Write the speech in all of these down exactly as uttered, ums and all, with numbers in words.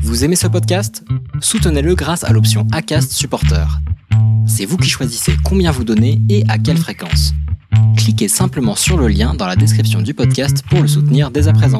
Vous aimez ce podcast ? Soutenez-le grâce à l'option Acast Supporter. C'est vous qui choisissez combien vous donnez et à quelle fréquence. Cliquez simplement sur le lien dans la description du podcast pour le soutenir dès à présent.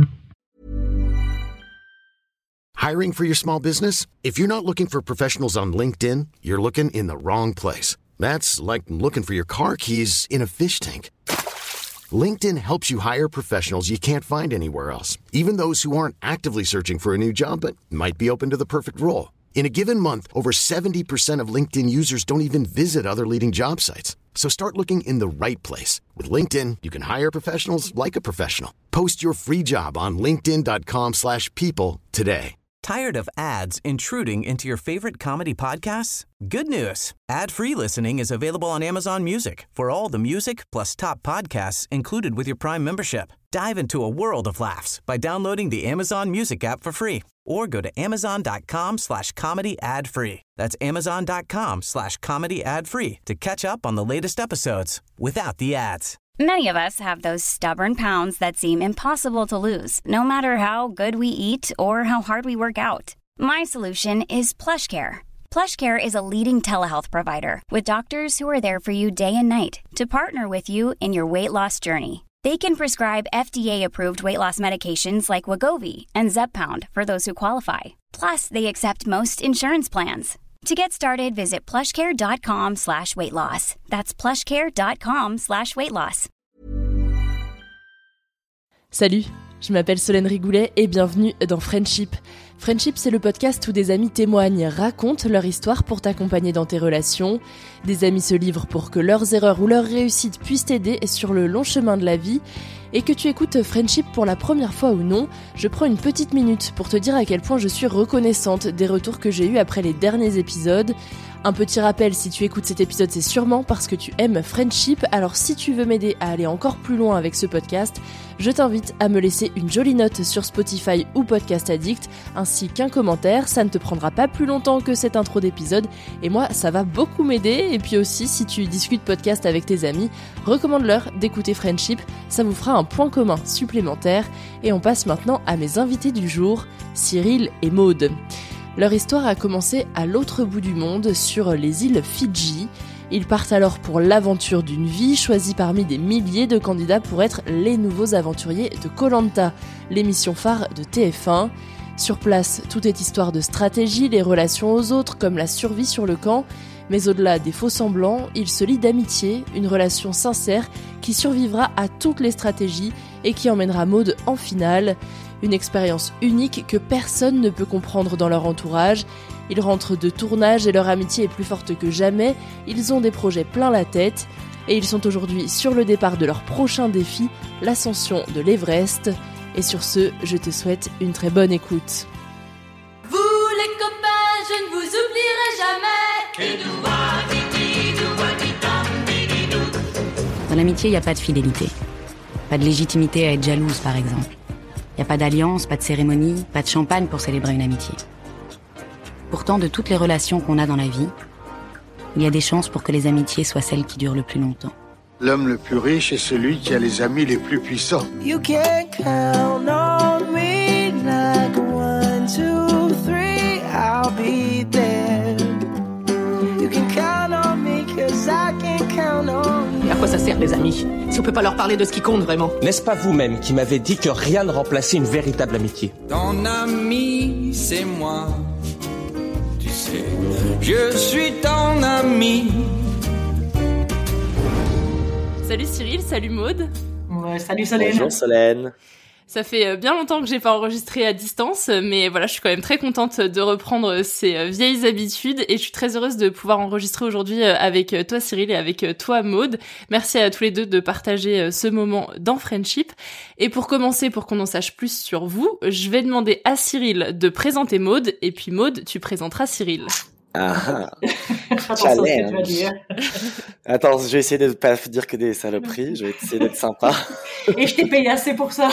Hiring for your small business? If you're not looking for professionals on LinkedIn, you're looking in the wrong place. That's like looking for your car keys in a fish tank. LinkedIn helps you hire professionals you can't find anywhere else, even those who aren't actively searching for a new job but might be open to the perfect role. In a given month, over seventy percent of LinkedIn users don't even visit other leading job sites. So start looking in the right place. With LinkedIn, you can hire professionals like a professional. Post your free job on linkedin.com slash people today. Tired of ads intruding into your favorite comedy podcasts? Good news. Ad-free listening is available on Amazon Music for all the music plus top podcasts included with your Prime membership. Dive into a world of laughs by downloading the Amazon Music app for free or go to amazon.com slash comedy ad free. That's amazon.com slash comedy ad free to catch up on the latest episodes without the ads. Many of us have those stubborn pounds that seem impossible to lose, no matter how good we eat or how hard we work out. My solution is PlushCare. PlushCare is a leading telehealth provider with doctors who are there for you day and night to partner with you in your weight loss journey. They can prescribe F D A-approved weight loss medications like Wegovy and Zepbound for those who qualify. Plus, they accept most insurance plans. To get started, visit plushcare.com slash weight loss. That's plushcare.com slash weight loss. Salut, je m'appelle Solène Rigoulet et bienvenue dans Friendship. Friendship, c'est le podcast où des amis témoignent, racontent leur histoire pour t'accompagner dans tes relations. Des amis se livrent pour que leurs erreurs ou leurs réussites puissent t'aider sur le long chemin de la vie. Et que tu écoutes Friendship pour la première fois ou non, je prends une petite minute pour te dire à quel point je suis reconnaissante des retours que j'ai eus après les derniers épisodes. Un petit rappel, si tu écoutes cet épisode, c'est sûrement parce que tu aimes Friendship, alors si tu veux m'aider à aller encore plus loin avec ce podcast, je t'invite à me laisser une jolie note sur Spotify ou Podcast Addict, ainsi qu'un commentaire, ça ne te prendra pas plus longtemps que cette intro d'épisode, et moi ça va beaucoup m'aider, et puis aussi si tu discutes podcast avec tes amis, recommande-leur d'écouter Friendship, ça vous fera un point commun supplémentaire, et on passe maintenant à mes invités du jour, Cyril et Maude. Leur histoire a commencé à l'autre bout du monde, sur les îles Fidji. Ils partent alors pour l'aventure d'une vie, choisis parmi des milliers de candidats pour être les nouveaux aventuriers de Koh-Lanta, l'émission phare de T F un. Sur place, tout est histoire de stratégie, les relations aux autres, comme la survie sur le camp. Mais au-delà des faux semblants, ils se lient d'amitié, une relation sincère qui survivra à toutes les stratégies et qui emmènera Maude en finale. Une expérience unique que personne ne peut comprendre dans leur entourage. Ils rentrent de tournage et leur amitié est plus forte que jamais. Ils ont des projets plein la tête. Et ils sont aujourd'hui sur le départ de leur prochain défi, l'ascension de l'Everest. Et sur ce, je te souhaite une très bonne écoute. Vous les copains, je ne vous oublierai jamais. Dans l'amitié, il n'y a pas de fidélité. Pas de légitimité à être jalouse, par exemple. Il n'y a pas d'alliance, pas de cérémonie, pas de champagne pour célébrer une amitié. Pourtant, de toutes les relations qu'on a dans la vie, il y a des chances pour que les amitiés soient celles qui durent le plus longtemps. L'homme le plus riche est celui qui a les amis les plus puissants. You can count on me like one, two, three, I'll be there. You can count on me cause I can count on you. À quoi ça sert les amis, si on peut pas leur parler de ce qui compte vraiment? N'est-ce pas vous-même qui m'avez dit que rien ne remplaçait une véritable amitié? Ton ami, c'est moi. Tu sais, je suis ton ami. Salut Cyril, salut Maude. Ouais, salut Solène. Bonjour Solène. Ça fait bien longtemps que j'ai pas enregistré à distance, mais voilà, je suis quand même très contente de reprendre ces vieilles habitudes et je suis très heureuse de pouvoir enregistrer aujourd'hui avec toi Cyril et avec toi Maude. Merci à tous les deux de partager ce moment dans Friendship. Et pour commencer, pour qu'on en sache plus sur vous, je vais demander à Cyril de présenter Maude et puis Maude, tu présenteras Cyril. Ah, Attention à ce que tu vas dire. Attends, je vais essayer de ne pas dire que des saloperies, je vais essayer d'être sympa. Et je t'ai payé assez pour ça.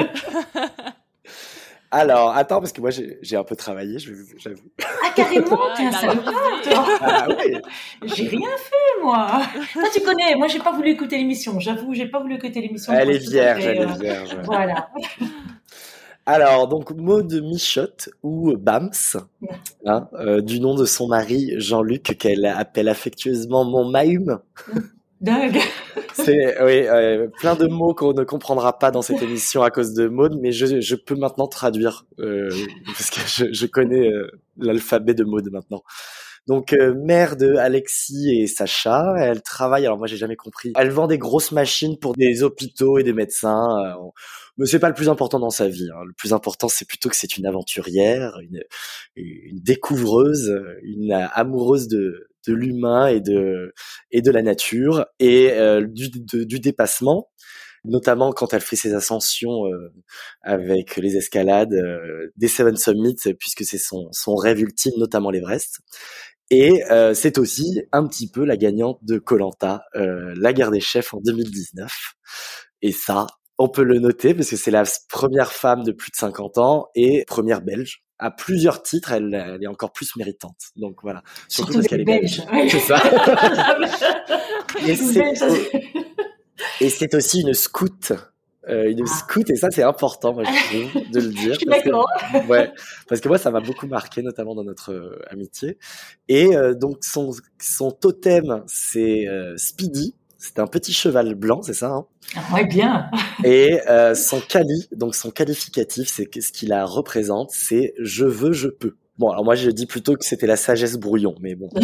Alors, attends, parce que moi, j'ai, j'ai un peu travaillé, je, j'avoue. Ah, carrément, t'es un salopard, toi. Ah, oui. J'ai rien fait, moi. Toi, tu connais, moi, j'ai pas voulu écouter l'émission. J'avoue, j'ai pas voulu écouter l'émission. Elle est vierge, elle est vierge. Voilà. Alors, donc, Maud Michotte, ou Bams, hein, euh, du nom de son mari, Jean-Luc, qu'elle appelle affectueusement mon Mahume. Dingue. C'est, oui, euh, plein de mots qu'on ne comprendra pas dans cette émission à cause de Maud, mais je, je peux maintenant traduire, euh, parce que je, je connais euh, l'alphabet de Maud maintenant. Donc, euh, mère de Alexis et Sacha, elle travaille, alors moi j'ai jamais compris, elle vend des grosses machines pour des hôpitaux et des médecins, euh, mais c'est pas le plus important dans sa vie, hein. Le plus important c'est plutôt que c'est une aventurière, une, une découvreuse, une amoureuse de, de l'humain et de, et de la nature, et euh, du, de, du dépassement, notamment quand elle fait ses ascensions euh, avec les escalades euh, des Seven Summits, puisque c'est son, son rêve ultime, notamment l'Everest. Et euh, c'est aussi un petit peu la gagnante de Koh-Lanta, euh, la guerre des chefs en deux mille dix-neuf. Et ça, on peut le noter parce que c'est la première femme de plus de cinquante ans et première belge. À plusieurs titres, elle, elle est encore plus méritante. Donc voilà. Surtout, Surtout parce qu'elle est belge. belge. C'est ça. et, c'est, et c'est aussi une scout. Euh, une scout, et ça c'est important, moi je trouve, de le dire. Je suis parce d'accord. Que, ouais, parce que moi ça m'a beaucoup marqué, notamment dans notre euh, amitié. Et euh, donc son son totem c'est euh, Speedy, c'est un petit cheval blanc, c'est ça, hein? Ah ouais, bien. Et euh, son quali, donc son qualificatif, c'est ce qu'il la représente, c'est je veux, je peux. Bon, alors moi je dis plutôt que c'était la sagesse brouillon, mais bon.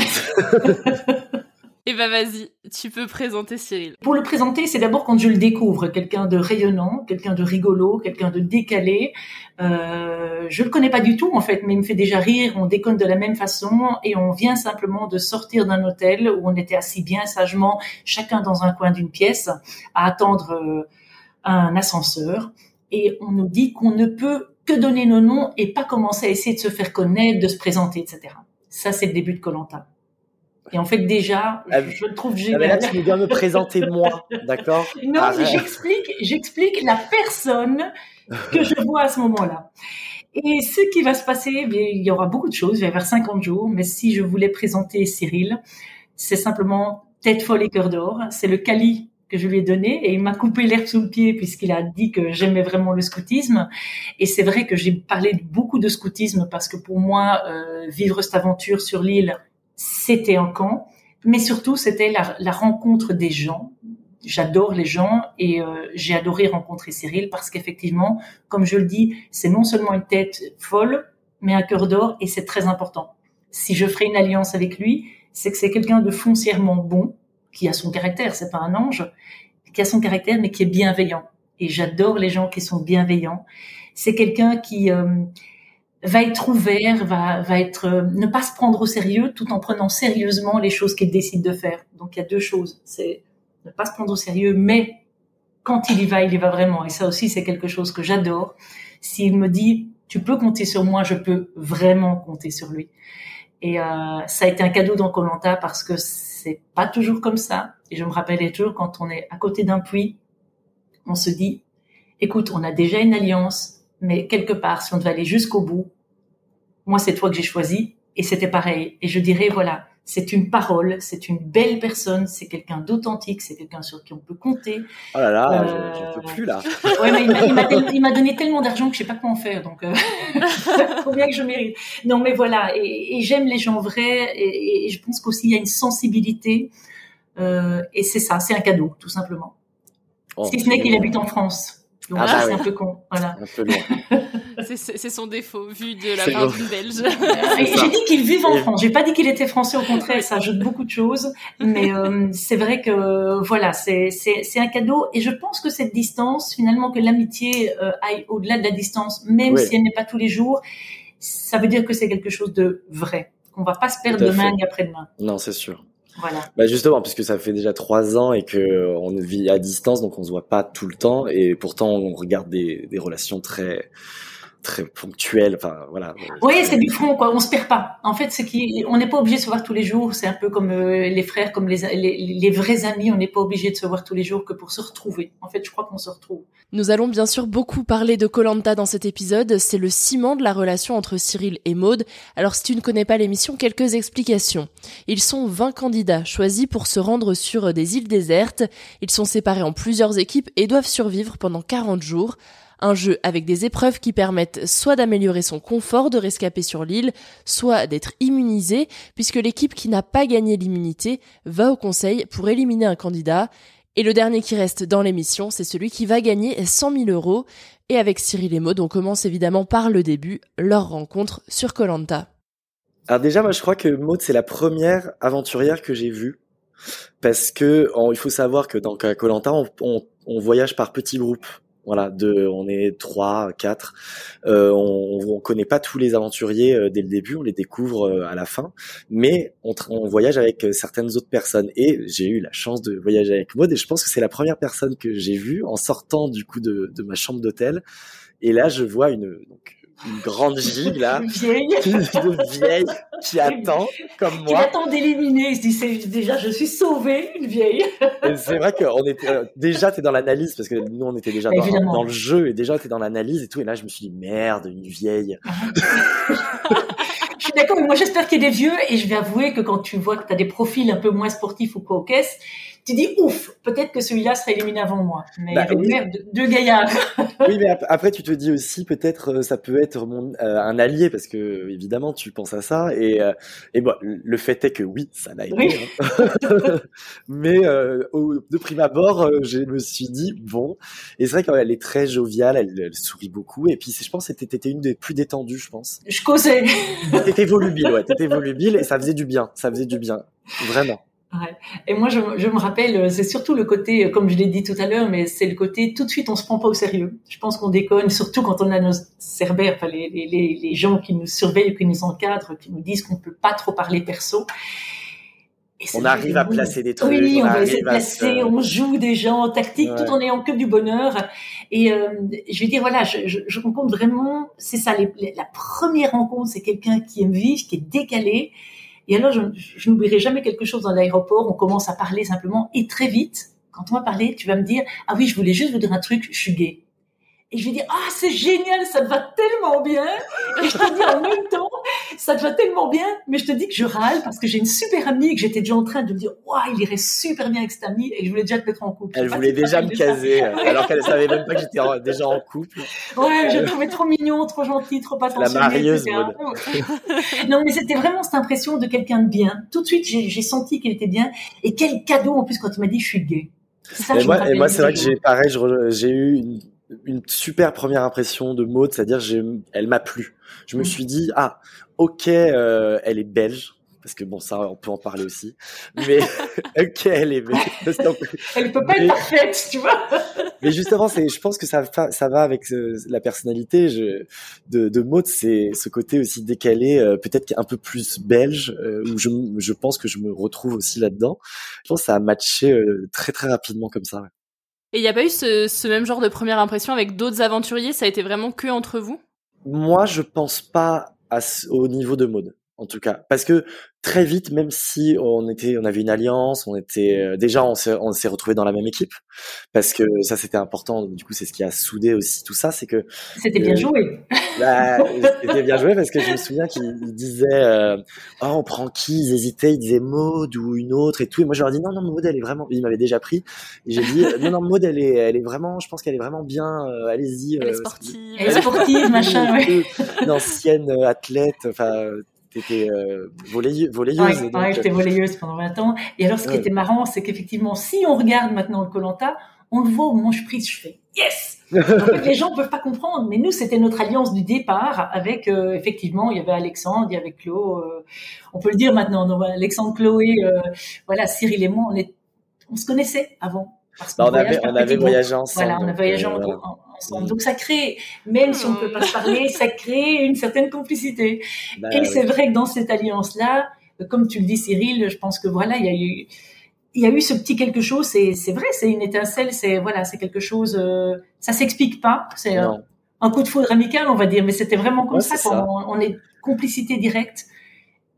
Eh ben vas-y, tu peux présenter Cyril. Pour le présenter, c'est d'abord quand je le découvre, quelqu'un de rayonnant, quelqu'un de rigolo, quelqu'un de décalé. Euh, je le connais pas du tout en fait, mais il me fait déjà rire, on déconne de la même façon et on vient simplement de sortir d'un hôtel où on était assis bien sagement, chacun dans un coin d'une pièce, à attendre euh, un ascenseur. Et on nous dit qu'on ne peut que donner nos noms et pas commencer à essayer de se faire connaître, de se présenter, et cetera. Ça, c'est le début de Koh-Lanta. Et en fait, déjà, ah, je, je le trouve Ah génial. mais là, tu dois me présenter moi, d'accord? Non, mais j'explique, j'explique la personne que je vois à ce moment-là. Et ce qui va se passer, il y aura beaucoup de choses, il va y avoir cinquante jours, mais si je voulais présenter Cyril, c'est simplement tête folle et cœur d'or. C'est le quali que je lui ai donné et il m'a coupé l'herbe sous le pied puisqu'il a dit que j'aimais vraiment le scoutisme. Et c'est vrai que j'ai parlé beaucoup de scoutisme parce que pour moi, euh, vivre cette aventure sur l'île, c'était un camp, mais surtout c'était la, la rencontre des gens. J'adore les gens et euh, j'ai adoré rencontrer Cyril parce qu'effectivement, comme je le dis, c'est non seulement une tête folle, mais un cœur d'or et c'est très important. Si je ferai une alliance avec lui, c'est que c'est quelqu'un de foncièrement bon, qui a son caractère, c'est pas un ange, qui a son caractère mais qui est bienveillant. Et j'adore les gens qui sont bienveillants. C'est quelqu'un qui euh, va être ouvert, va, va être, euh, ne pas se prendre au sérieux tout en prenant sérieusement les choses qu'il décide de faire. Donc il y a deux choses, c'est ne pas se prendre au sérieux, mais quand il y va, il y va vraiment. Et ça aussi, c'est quelque chose que j'adore. S'il me dit, tu peux compter sur moi, je peux vraiment compter sur lui. Et euh, ça a été un cadeau dans Koh-Lanta parce que c'est pas toujours comme ça. Et je me rappelle toujours quand on est à côté d'un puits, on se dit, écoute, on a déjà une alliance, mais quelque part, si on devait aller jusqu'au bout, moi, c'est toi que j'ai choisi, et c'était pareil. Et je dirais, voilà, c'est une parole, c'est une belle personne, c'est quelqu'un d'authentique, c'est quelqu'un sur qui on peut compter. Oh là là, euh... je, je peux plus là. Ouais, mais il m'a, il m'a, il m'a donné tellement d'argent que je sais pas quoi en faire, donc euh... combien que je mérite. Non, mais voilà, et, et j'aime les gens vrais, et, et je pense qu'aussi il y a une sensibilité, euh, et c'est ça, c'est un cadeau, tout simplement. Oh, si ce n'est qu'il habite en France. Donc ah bah c'est oui. un peu con, voilà. Un peu loin. c'est, c'est, c'est son défaut, vu de la c'est part d'une Belge. J'ai dit qu'il vive en France, j'ai pas dit qu'il était français, au contraire, ça ajoute beaucoup de choses, mais euh, c'est vrai que, voilà, c'est, c'est, c'est un cadeau, et je pense que cette distance, finalement, que l'amitié euh, aille au-delà de la distance, même oui. si elle n'est pas tous les jours, ça veut dire que c'est quelque chose de vrai, qu'on va pas se perdre demain et après-demain. Non, c'est sûr. Voilà. Bah justement, puisque ça fait déjà trois ans et que on vit à distance, donc on se voit pas tout le temps, et pourtant on regarde des, des relations très très ponctuelles. Enfin voilà. Oui, c'est du front quoi. On se perd pas. En fait, c'est qu'on n'est pas obligé de se voir tous les jours. C'est un peu comme euh, les frères, comme les, les les vrais amis. On n'est pas obligé de se voir tous les jours que pour se retrouver. En fait, je crois qu'on se retrouve. Nous allons bien sûr beaucoup parler de Koh-Lanta dans cet épisode. C'est le ciment de la relation entre Cyril et Maud. Alors si tu ne connais pas l'émission, quelques explications. Ils sont vingt candidats choisis pour se rendre sur des îles désertes. Ils sont séparés en plusieurs équipes et doivent survivre pendant quarante jours. Un jeu avec des épreuves qui permettent soit d'améliorer son confort de rescapé sur l'île, soit d'être immunisé, puisque l'équipe qui n'a pas gagné l'immunité va au conseil pour éliminer un candidat. Et le dernier qui reste dans l'émission, c'est celui qui va gagner cent mille euros. Et avec Cyril et Maud, on commence évidemment par le début, leur rencontre sur Koh Lanta. Alors déjà, moi je crois que Maud, c'est la première aventurière que j'ai vue. Parce que on, il faut savoir que dans Koh Lanta, on, on, on voyage par petits groupes. Voilà, de, on est trois, quatre. Euh, on, on connaît pas tous les aventuriers euh, dès le début, on les découvre euh, à la fin, mais on, on voyage avec euh, certaines autres personnes. Et j'ai eu la chance de voyager avec Maud, et je pense que c'est la première personne que j'ai vue en sortant du coup de, de ma chambre d'hôtel. Et là, je vois une donc une grande gigue là, une vieille, une vieille qui attend comme moi. Qui attend d'éliminer. Il se dit c'est, déjà je suis sauvée, une vieille. Et c'est vrai qu'on était euh, déjà t'es dans l'analyse parce que nous on était déjà dans, dans le jeu et déjà t'es dans l'analyse et tout et là je me suis dit merde une vieille. Je suis d'accord, mais moi j'espère qu'il y a des vieux et je vais avouer que quand tu vois que tu as des profils un peu moins sportifs ou quoi aux caisses, tu dis ouf, peut-être que celui-là sera éliminé avant moi. Mais bah, il y avait oui. Merde, deux gaillards. Oui, mais après tu te dis aussi peut-être ça peut être mon, euh, un allié parce que évidemment tu penses à ça et euh, et bon le fait est que oui ça l'a été. Oui. Hein. mais euh, au, de prime abord euh, je me suis dit bon et c'est vrai qu'elle est très joviale, elle, elle sourit beaucoup et puis je pense que t'étais, t'étais une des plus détendues je pense. Je causais. T'étais volubile ouais, t'étais volubile et ça faisait du bien, ça faisait du bien vraiment. Ouais. Et moi, je, je me rappelle, c'est surtout le côté, comme je l'ai dit tout à l'heure, mais c'est le côté, tout de suite, on se prend pas au sérieux. Je pense qu'on déconne, surtout quand on a nos cerbères, enfin, les, les, les gens qui nous surveillent, qui nous encadrent, qui nous disent qu'on peut pas trop parler perso. Et on arrive à placer des trucs. Oui, on, on va essayer de placer, se... on joue des gens tactiques, ouais. Tout en ayant que du bonheur. Et euh, je vais dire, voilà, je, je, je rencontre vraiment, c'est ça, les, les, la première rencontre, c'est quelqu'un qui aime vivre, qui est décalé. Et alors, je, je n'oublierai jamais quelque chose dans l'aéroport. On commence à parler simplement et très vite. Quand on va parler, tu vas me dire « Ah oui, je voulais juste vous dire un truc, je suis gay. » Et je vais dire « Ah, c'est génial, ça te va tellement bien !» Et je te dis en même temps « Ça te va tellement bien !» Mais je te dis que je râle parce que j'ai une super amie que j'étais déjà en train de me dire « Waouh, il irait super bien avec cette amie !» Et je voulais déjà te mettre en couple. Elle voulait déjà me caser, alors qu'elle savait même pas que j'étais en, déjà en couple. Ouais, je le trouvais trop mignon, trop gentil, trop attentionné. La marieuse, Maud. Non, mais c'était vraiment cette impression de quelqu'un de bien. Tout de suite, j'ai, j'ai senti qu'elle était bien. Et quel cadeau, en plus, quand tu m'as dit « Je suis gay !» Ça, et, je moi, et moi, c'est vrai que j'ai, pareil, je, j'ai eu une, une super première impression de Maud, c'est-à-dire j'ai, elle m'a plu. Je me mmh. suis dit ah ok, euh, elle est belge parce que bon ça on peut en parler aussi, mais ok elle est belge. Elle peut pas mais, être parfaite, tu vois. Mais justement c'est, je pense que ça ça va avec euh, la personnalité je, de, de Maud, c'est ce côté aussi décalé, euh, peut-être un peu plus belge euh, où je je pense que je me retrouve aussi là-dedans. Je pense que ça a matché euh, très très rapidement comme ça. Et il n'y a pas eu ce, ce même genre de première impression avec d'autres aventuriers? Ça a été vraiment que entre vous? Moi, je pense pas à, au niveau de Maud, en tout cas. Parce que très vite, même si on était, on avait une alliance, on était, euh, déjà, on s'est, on s'est retrouvés dans la même équipe. Parce que ça, c'était important. Du coup, c'est ce qui a soudé aussi tout ça, c'est que. C'était euh, bien joué. Bah, c'était bien joué parce que je me souviens qu'ils disaient, euh, oh, on prend qui? Ils hésitaient, ils disaient Maud ou une autre et tout. Et moi, je leur ai dit, non, non, Maud, elle est vraiment, ils m'avaient déjà pris. Et j'ai dit, non, non, Maud, elle est, elle est vraiment, je pense qu'elle est vraiment bien, euh, allez-y. Elle euh, est sportive. Elle est sportive, machin, ouais. Une ancienne athlète, enfin, t'étais euh, volleyeuse. volleyeuse ouais, ouais, j'étais volleyeuse pendant vingt ans. Et alors, ce qui ouais. était marrant, c'est qu'effectivement, si on regarde maintenant le Koh Lanta, on le voit au moment où je prise, je fais yes. En fait, les gens peuvent pas comprendre, mais nous, c'était notre alliance du départ. Avec euh, effectivement, il y avait Alexandre, il y avait Chloé. Euh, on peut le dire maintenant, non, Alexandre, Chloé, euh, voilà, Cyril et moi, on est, on se connaissait avant. Parce bah, on avait, on avait voyagé ensemble. Voilà, on a voyagé euh, en, voilà. ensemble. Donc ça crée, même si on ne peut pas se parler, ça crée une certaine complicité. Bah, et oui. C'est vrai que dans cette alliance-là, comme tu le dis, Cyril, je pense que voilà, il y a eu, il y a eu ce petit quelque chose. C'est, c'est vrai, c'est une étincelle. C'est voilà, c'est quelque chose. Euh, ça s'explique pas. C'est un, un coup de foudre amical, on va dire. Mais c'était vraiment comme ouais, ça. ça. On, on est complicité directe.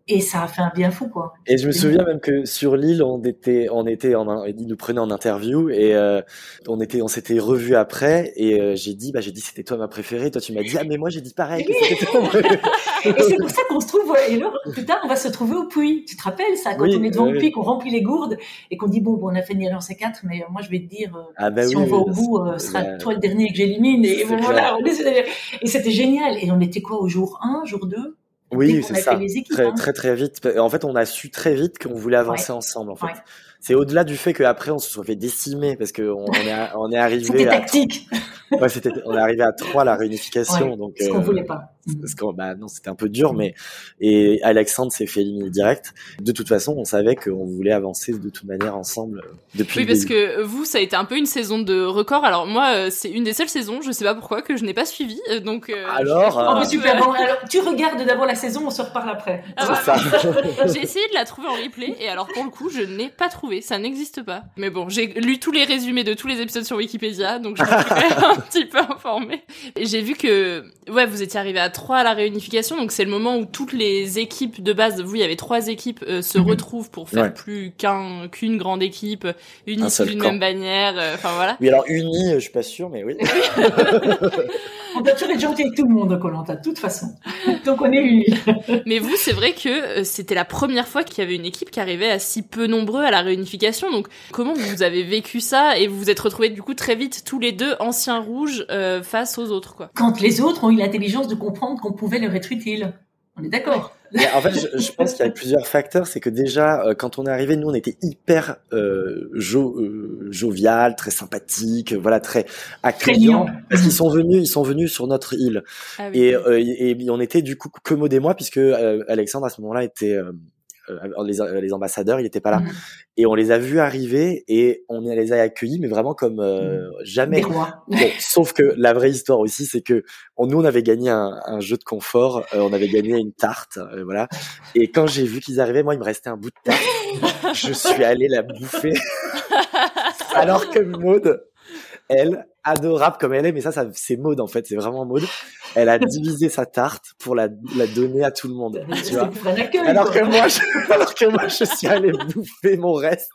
Et ça a fait un bien fou, quoi. Et je me souviens même que sur l'île, on était, on était en, ils nous prenaient en interview et euh, on était, on s'était revus après et euh, j'ai dit, bah j'ai dit c'était toi ma préférée. Toi tu m'as dit ah mais moi j'ai dit pareil. Que c'était toi. Et c'est pour ça qu'on se trouve. Et là, plus tard, on va se trouver au puits. Tu te rappelles ça quand oui, on est devant oui. le puits, qu'on remplit les gourdes et qu'on dit bon, bon on a fait une C quatre, mais moi je vais te dire, euh, ah bah si oui, on va au bout, euh, ce sera bah, toi le dernier que j'élimine. Et bon, voilà, on est, et c'était génial. Et on était quoi au jour un, jour deux? Oui, c'est ça. Équipes, très, hein. très, très vite. En fait, on a su très vite qu'on voulait avancer ouais. ensemble, en fait. Ouais. C'est au-delà du fait qu'après, on se soit fait décimer parce qu'on on est, on est arrivé c'était à... tactique. Ouais, c'était, on est arrivé à trois, la réunification. Ouais, donc, ce qu'on euh, voulait pas. Parce qu'on, bah, non, c'était un peu dur, mais, et Alexandre s'est fait éliminer direct. De toute façon, on savait qu'on voulait avancer de toute manière ensemble depuis Oui, le parce début. que vous, ça a été un peu une saison de record. Alors, moi, c'est une des seules saisons, je sais pas pourquoi, que je n'ai pas suivi. Donc, euh, alors, je... oh, mais super. Bon, alors, tu regardes d'abord la saison, on se reparle après. Ah, c'est ça. J'ai essayé de la trouver en replay, et alors, pour le coup, je n'ai pas trouvé. Ça n'existe pas. Mais bon, j'ai lu tous les résumés de tous les épisodes sur Wikipédia, donc je me suis quand même un petit peu informée. Et j'ai vu que, ouais, vous étiez arrivés à trois à la réunification, donc c'est le moment où toutes les équipes de base, vous, il y avait trois équipes, euh, se mmh. retrouvent pour faire ouais. plus qu'un, qu'une grande équipe, unie sous une même bannière, enfin euh, voilà. Oui, alors unie, je suis pas sûre, mais oui. On a toujours être gentil avec tout le monde, Koh-Lanta, de toute façon. Donc on est unis. Mais vous, c'est vrai que euh, c'était la première fois qu'il y avait une équipe qui arrivait à si peu nombreux à la réunification, donc comment vous avez vécu ça et vous vous êtes retrouvés du coup très vite tous les deux anciens rouges euh, face aux autres, quoi. Quand les autres ont eu l'intelligence de comprendre qu'on pouvait leur être utile. On est d'accord. Mais en fait, je, je pense qu'il y a plusieurs facteurs. C'est que déjà, euh, quand on est arrivé, nous, on était hyper euh, jo, euh, jovial, très sympathique, voilà, très accueillant. Parce qu'ils sont venus, ils sont venus sur notre île. Ah oui. Et, euh, et, et on était du coup que Maud et moi, puisque euh, Alexandre à ce moment-là était euh, les, les ambassadeurs, il était pas là. Mmh. Et on les a vus arriver et on les a accueillis, mais vraiment comme euh, jamais. Bon, sauf que la vraie histoire aussi, c'est que on, nous on avait gagné un, un jeu de confort, euh, on avait gagné une tarte, euh, voilà. Et quand j'ai vu qu'ils arrivaient, moi il me restait un bout de tarte, je suis allé la bouffer. Alors que Maud, elle, adorable comme elle est, mais ça, ça c'est Maud en fait, c'est vraiment Maud. Elle a divisé sa tarte pour la, la donner à tout le monde. Tu vois. Accueil, alors que moi, je, alors que moi, je suis allé bouffer mon reste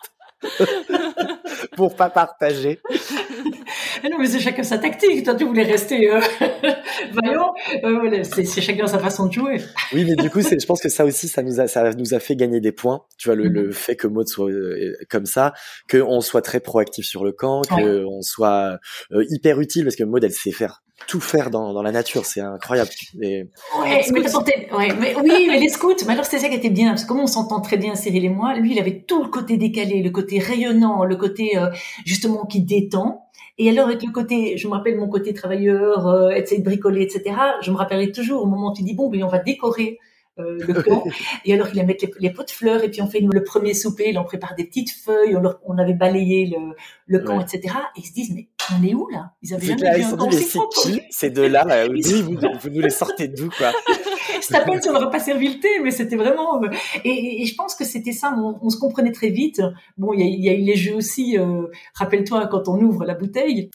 pour pas partager. Non, mais c'est chacun sa tactique. Toi, tu voulais rester euh, vaillant. Euh, voilà, c'est, c'est chacun sa façon de jouer. Oui, mais du coup, c'est, je pense que ça aussi, ça nous a, ça nous a fait gagner des points. Tu vois, le, mm-hmm. le fait que Maud soit euh, comme ça, qu'on soit très proactif sur le camp, qu'on ouais. soit euh, hyper utile, parce que Maud, elle sait faire tout faire dans, dans la nature, c'est incroyable. Et... Ouais, mais ouais, mais oui, mais les scouts, mais alors c'était ça qui était bien, parce que comme on s'entend très bien, Cyril et moi, lui, il avait tout le côté décalé, le côté rayonnant, le côté euh, justement qui détend. Et alors avec le côté, je me rappelle mon côté travailleur, euh, essayer de bricoler, et cetera. Je me rappellerai toujours au moment où tu dis bon, ben on va décorer euh, le camp. Et alors il a mis les, les pots de fleurs et puis on fait le premier souper, là on prépare des petites feuilles, on, leur, on avait balayé le, le camp, ouais. et cetera. Et ils se disent mais on est où là? Ils avaient c'est jamais vu un camp. C'est qui ces deux-là là, oui, vous, vous nous les sortez d'où quoi? Je t'appelle si on n'aurait pas servi le thé, mais c'était vraiment. Et, et, et je pense que c'était ça. On, on se comprenait très vite. Bon, il y a, y a eu les jeux aussi. Euh, rappelle-toi quand on ouvre la bouteille.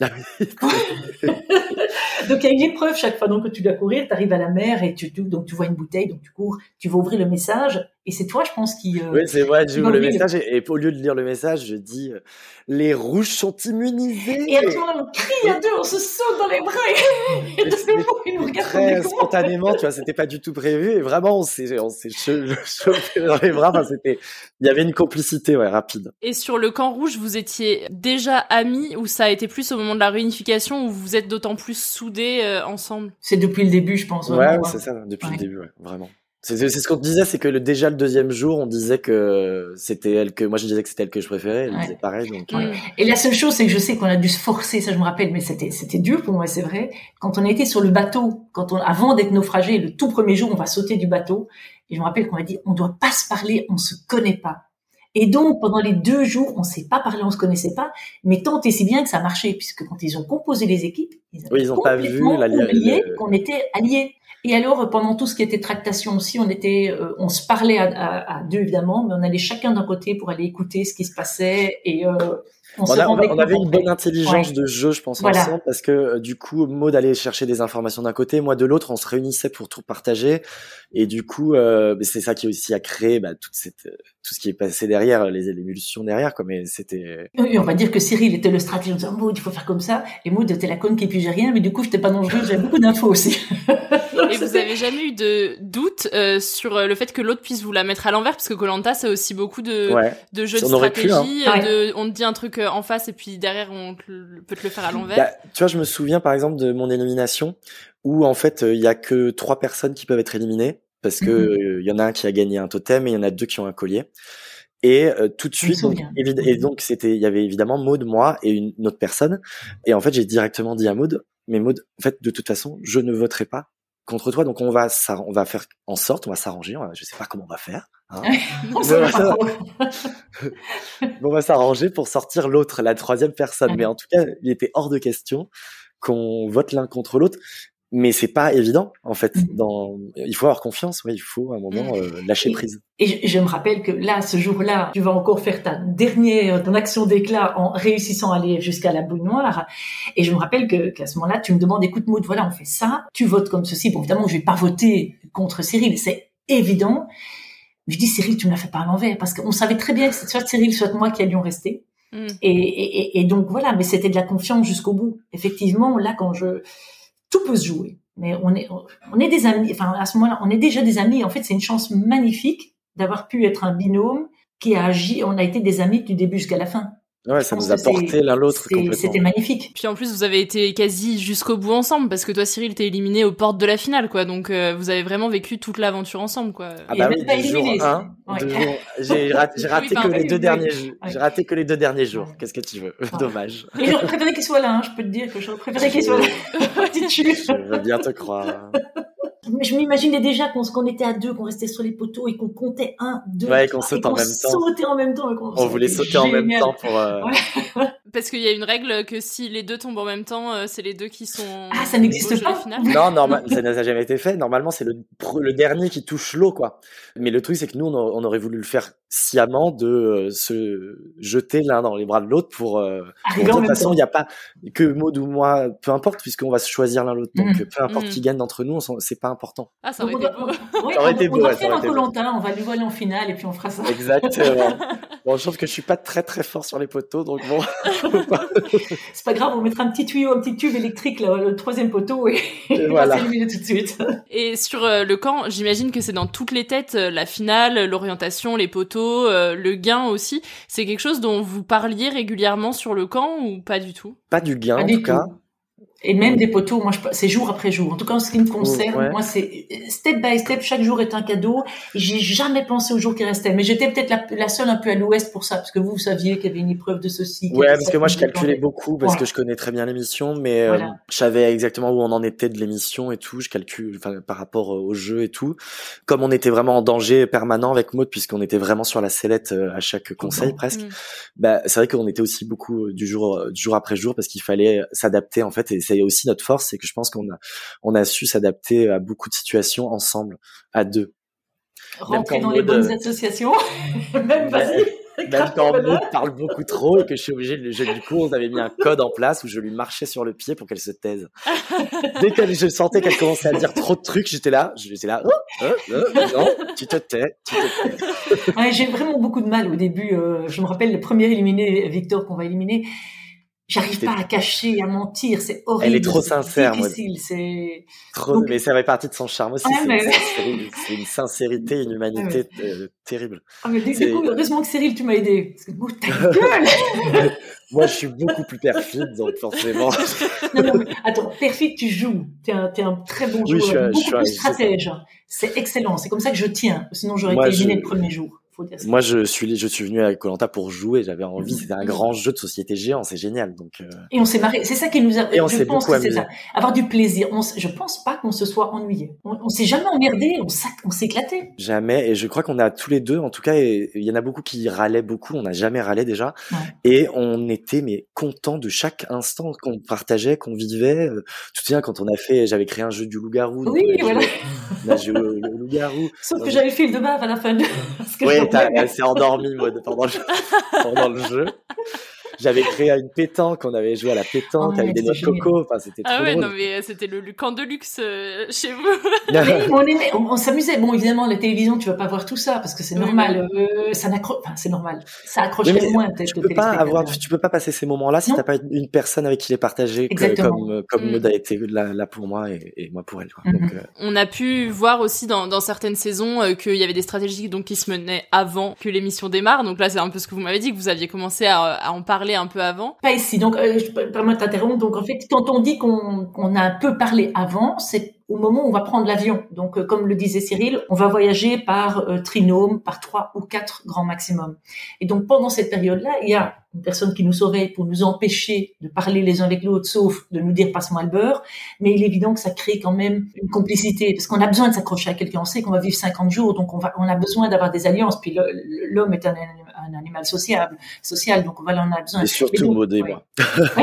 Donc il y a une épreuve chaque fois. Donc tu dois courir, tu arrives à la mer et tu donc tu vois une bouteille, donc tu cours, tu vas ouvrir le message. Et c'est toi, je pense, qui... Euh, oui, c'est vrai, j'ouvre le message et, et au lieu de lire le message, je dis euh, « Les rouges sont immunisés !» Et à ce moment-là, on crie à deux, on se saute dans les bras et, et de nouveau, ils nous regardent très spontanément, tu vois, c'était pas du tout prévu et vraiment, on s'est, on s'est chauffé dans les bras, enfin, c'était... Il y avait une complicité, ouais, rapide. Et sur le camp rouge, vous étiez déjà amis ou ça a été plus au moment de la réunification où vous êtes d'autant plus soudés euh, ensemble? C'est depuis le début, je pense. Ouais, ouais, c'est ça, depuis ouais. le début, ouais, vraiment. C'est, c'est ce qu'on disait, c'est que le, déjà le deuxième jour, on disait que c'était elle que, moi je disais que c'était elle que je préférais, elle ouais. disait pareil, donc. Ouais. Et la seule chose, c'est que je sais qu'on a dû se forcer, ça je me rappelle, mais c'était, c'était dur pour moi, c'est vrai. Quand on a été sur le bateau, quand on, avant d'être naufragé, le tout premier jour, on va sauter du bateau, et je me rappelle qu'on a dit, on doit pas se parler, on se connaît pas. Et donc, pendant les deux jours, on s'est pas parlé, on se connaissait pas, mais tant et si bien que ça marchait, puisque quand ils ont composé les équipes, ils avaient oui, ils ont complètement pas vu la, oublié le... qu'on était alliés. Et alors, pendant tout ce qui était tractation aussi, on était, euh, on se parlait à, à, à deux évidemment, mais on allait chacun d'un côté pour aller écouter ce qui se passait et euh, on, on, se a, rendait on avait compte, une bonne intelligence ouais. de jeu, je pense, voilà. ensemble, parce que euh, du coup, Maud allait chercher des informations d'un côté, moi de l'autre, on se réunissait pour tout partager, et du coup, euh, c'est ça qui aussi a créé bah, toute cette, tout ce qui est passé derrière, les émulsions derrière, quoi. Mais c'était. Et on va dire que Cyril était le stratège en disant Maud, il faut faire comme ça, et Maud était la conne qui pigeait rien, mais du coup, j'étais pas dangereuse, j'avais beaucoup d'infos aussi. Et vous avez jamais eu de doute euh, sur le fait que l'autre puisse vous la mettre à l'envers, parce que Koh-Lanta c'est aussi beaucoup de ouais. de jeux de on stratégie, pu, hein. de on te dit un truc en face et puis derrière on te, peut te le faire à l'envers. Bah, tu vois, je me souviens par exemple de mon élimination où en fait il y a que trois personnes qui peuvent être éliminées parce que il mm-hmm. y en a un qui a gagné un totem et il y en a deux qui ont un collier. Et euh, tout de suite, donc, évi- et donc c'était, il y avait évidemment Maud, moi et une, une autre personne. Et en fait, j'ai directement dit à Maud, mais Maud, en fait, de toute façon, je ne voterai pas contre toi, donc on va on va faire en sorte, on va s'arranger, on va, je sais pas comment on va faire, hein. on, va, on va s'arranger pour sortir l'autre, la troisième personne, mais en tout cas, il était hors de question qu'on vote l'un contre l'autre, mais c'est pas évident en fait. Dans, il faut avoir confiance, ouais, il faut à un moment euh, lâcher et, prise. Et je, je me rappelle que là, ce jour-là, tu vas encore faire ta dernière, ton action d'éclat en réussissant à aller jusqu'à la boule noire. Et je me rappelle que qu'à ce moment-là, tu me demandes, écoute Maud, voilà, on fait ça, tu votes comme ceci. Bon, évidemment, je vais pas voter contre Cyril, c'est évident. Je dis Cyril, tu me la fais pas à l'envers, parce qu'on savait très bien que c'est soit Cyril, soit moi qui allions rester. Mm. Et, et, et donc voilà, mais c'était de la confiance jusqu'au bout. Effectivement, là, quand je tout peut se jouer, mais on est on est des amis. Enfin, à ce moment-là, on est déjà des amis. En fait, c'est une chance magnifique d'avoir pu être un binôme qui a agi. On a été des amis du début jusqu'à la fin. Ouais, ça nous a porté l'un l'autre complètement. C'était magnifique. Puis en plus, vous avez été quasi jusqu'au bout ensemble, parce que toi, Cyril, t'es éliminé aux portes de la finale, quoi. Donc, euh, vous avez vraiment vécu toute l'aventure ensemble, quoi. Ah bah oui, du jour un, ouais. de jour... j'ai raté, j'ai raté oui, que les deux oui, derniers, oui. j'ai raté que les deux derniers jours. Qu'est-ce que tu veux? Ah. Dommage. Et j'aurais préféré qu'il soit là, hein. Je peux te dire que j'aurais préféré qu'il soit là. Je veux bien te croire. Je m'imaginais déjà qu'on, qu'on était à deux, qu'on restait sur les poteaux et qu'on comptait un, deux, ouais, qu'on saute en même temps. Sautait en même temps. Et qu'on on voulait sauter génial. En même temps pour. Euh... Ouais. Parce qu'il y a une règle que si les deux tombent en même temps, euh, c'est les deux qui sont. Ah, ça n'existe pas. Non, normal, ça n'a jamais été fait. Normalement, c'est le le dernier qui touche l'eau, quoi. Mais le truc, c'est que nous, on aurait voulu le faire sciemment, de euh, se jeter l'un dans les bras de l'autre pour. Euh, pour de toute façon, il n'y a pas que Maud ou moi, peu importe, puisqu'on va se choisir l'un l'autre. Donc, mmh. peu importe mmh. qui gagne d'entre nous, on, c'est pas important. Ah, ça aurait été beau. Oui, ça aurait on, été on beau. va ouais, faire un Koh-Lanta, on va lui voler en finale et puis on fera ça. Exactement. Bon, je trouve que je suis pas très très fort sur les poteaux, donc bon. C'est pas grave, on mettra un petit tuyau, un petit tube électrique là, le troisième poteau et, et voilà. On va s'éliminer tout de suite. Et sur euh, le camp, j'imagine que c'est dans toutes les têtes, euh, la finale, l'orientation, les poteaux, euh, le gain aussi. C'est quelque chose dont vous parliez régulièrement sur le camp ou pas du tout? Pas du gain pas en du tout cas. Et même des poteaux, moi, je, c'est jour après jour. En tout cas, en ce qui me concerne, ouais. moi, c'est step by step. Chaque jour est un cadeau. J'ai jamais pensé au jour qui restait. Mais j'étais peut-être la, la seule un peu à l'ouest pour ça, parce que vous, vous saviez qu'il y avait une épreuve de ceci. Ouais, parce que moi, je calculais beaucoup, parce voilà. que je connais très bien l'émission, mais voilà. euh, je savais exactement où on en était de l'émission et tout. Je calcule, enfin, par rapport au jeu et tout. Comme on était vraiment en danger permanent avec Maud, puisqu'on était vraiment sur la sellette à chaque conseil, mmh. presque. Mmh. Bah, c'est vrai qu'on était aussi beaucoup du jour, du jour après jour, parce qu'il fallait s'adapter, en fait, et c'est aussi notre force, c'est que je pense qu'on a on a su s'adapter à beaucoup de situations ensemble, à deux. Rentrer dans les bonnes associations, même vas-y. Même quand Maud parle beaucoup trop et que je suis obligé de le jeter, du coup, on avait mis un code en place où je lui marchais sur le pied pour qu'elle se taise. Dès que je sentais qu'elle commençait à dire trop de trucs, j'étais là, j'étais là, oh, oh, oh, non, tu te tais, tu te tais. Ouais, j'ai vraiment beaucoup de mal au début. Euh, je me rappelle le premier éliminé, Victor, qu'on va éliminer. J'arrive pas à cacher, à mentir, c'est horrible. Elle est trop sincère, moi. C'est trop, donc... mais ça fait partie de son charme aussi. Ouais, c'est, mais... une sincérité, c'est une sincérité, une humanité ouais. euh, terrible. Ah mais du coup, heureusement que Cyril, tu m'as aidé. Parce que oh, ta gueule. Moi, je suis beaucoup plus perfide, donc forcément. non, non, mais attends, perfide, tu joues. T'es un, t'es un très bon joueur, oui, je suis, beaucoup je suis, plus stratège. C'est, c'est excellent. C'est comme ça que je tiens. Sinon, j'aurais moi, été éliminé je... le premier jour. faut dire ça. Moi, je suis, je suis venu à Koh-Lanta pour jouer. J'avais envie. C'était un grand jeu de société géant. C'est génial. Donc. Euh... Et on s'est marré. C'est ça qui nous a. Et on je s'est pense beaucoup que c'est amusé. ça. Avoir du plaisir. On, je pense pas qu'on se soit ennuyé. On, on s'est jamais emmerdé. On, on s'est éclaté. Jamais. Et je crois qu'on a tous les deux, en tout cas, il y en a beaucoup qui râlaient beaucoup. On n'a jamais râlé déjà. Ouais. Et on était mais contents de chaque instant qu'on partageait, qu'on vivait. Tu te souviens quand on a fait, j'avais créé un jeu du loup-garou. Oui, on a voilà. Joué, on a joué au, au loup-garou. Sauf on que a... j'avais le fil de bave à la fin. De... Oui, elle s'est endormie, Maud, pendant le, pendant le jeu. J'avais créé une pétanque, on avait joué à la pétanque oh, avec des noix de coco, enfin c'était trop Ah ouais, drôle. non mais c'était le camp de luxe euh, chez vous. Mais on aimait, on, on s'amusait. Bon, évidemment, la télévision, tu vas pas voir tout ça parce que c'est Oui, normal. oui. Euh, ça n'accroche, enfin, c'est normal. Ça accrocherait moins peut-être. Tu peux pas avoir, tu peux pas passer ces moments-là si t'as pas une personne avec qui les partager que, comme comme mm. Maud a été là, là pour moi et, et moi pour elle. Quoi. Mm-hmm. Donc, euh... on a pu voir aussi dans, dans certaines saisons euh, qu'il y avait des stratégies donc qui se menaient avant que l'émission démarre. Donc là, c'est un peu ce que vous m'avez dit, que vous aviez commencé à, à en parler un peu avant. Pas ici. Donc, euh, je peux pas t'interrompre. Donc, en fait, quand on dit qu'on on a un peu parlé avant, c'est au moment où on va prendre l'avion. Donc, euh, comme le disait Cyril, on va voyager par euh, trinôme, par trois ou quatre grand maximum. Et donc, pendant cette période-là, il y a une personne qui nous surveille pour nous empêcher de parler les uns avec l'autre, sauf de nous dire passe-moi le beurre. Mais il est évident que ça crée quand même une complicité, parce qu'on a besoin de s'accrocher à quelqu'un. On sait qu'on va vivre cinquante jours, donc on va, on a besoin d'avoir des alliances. Puis le, l'homme est un, un animal sociable, social, donc voilà, on a besoin. Et surtout Maud et moi.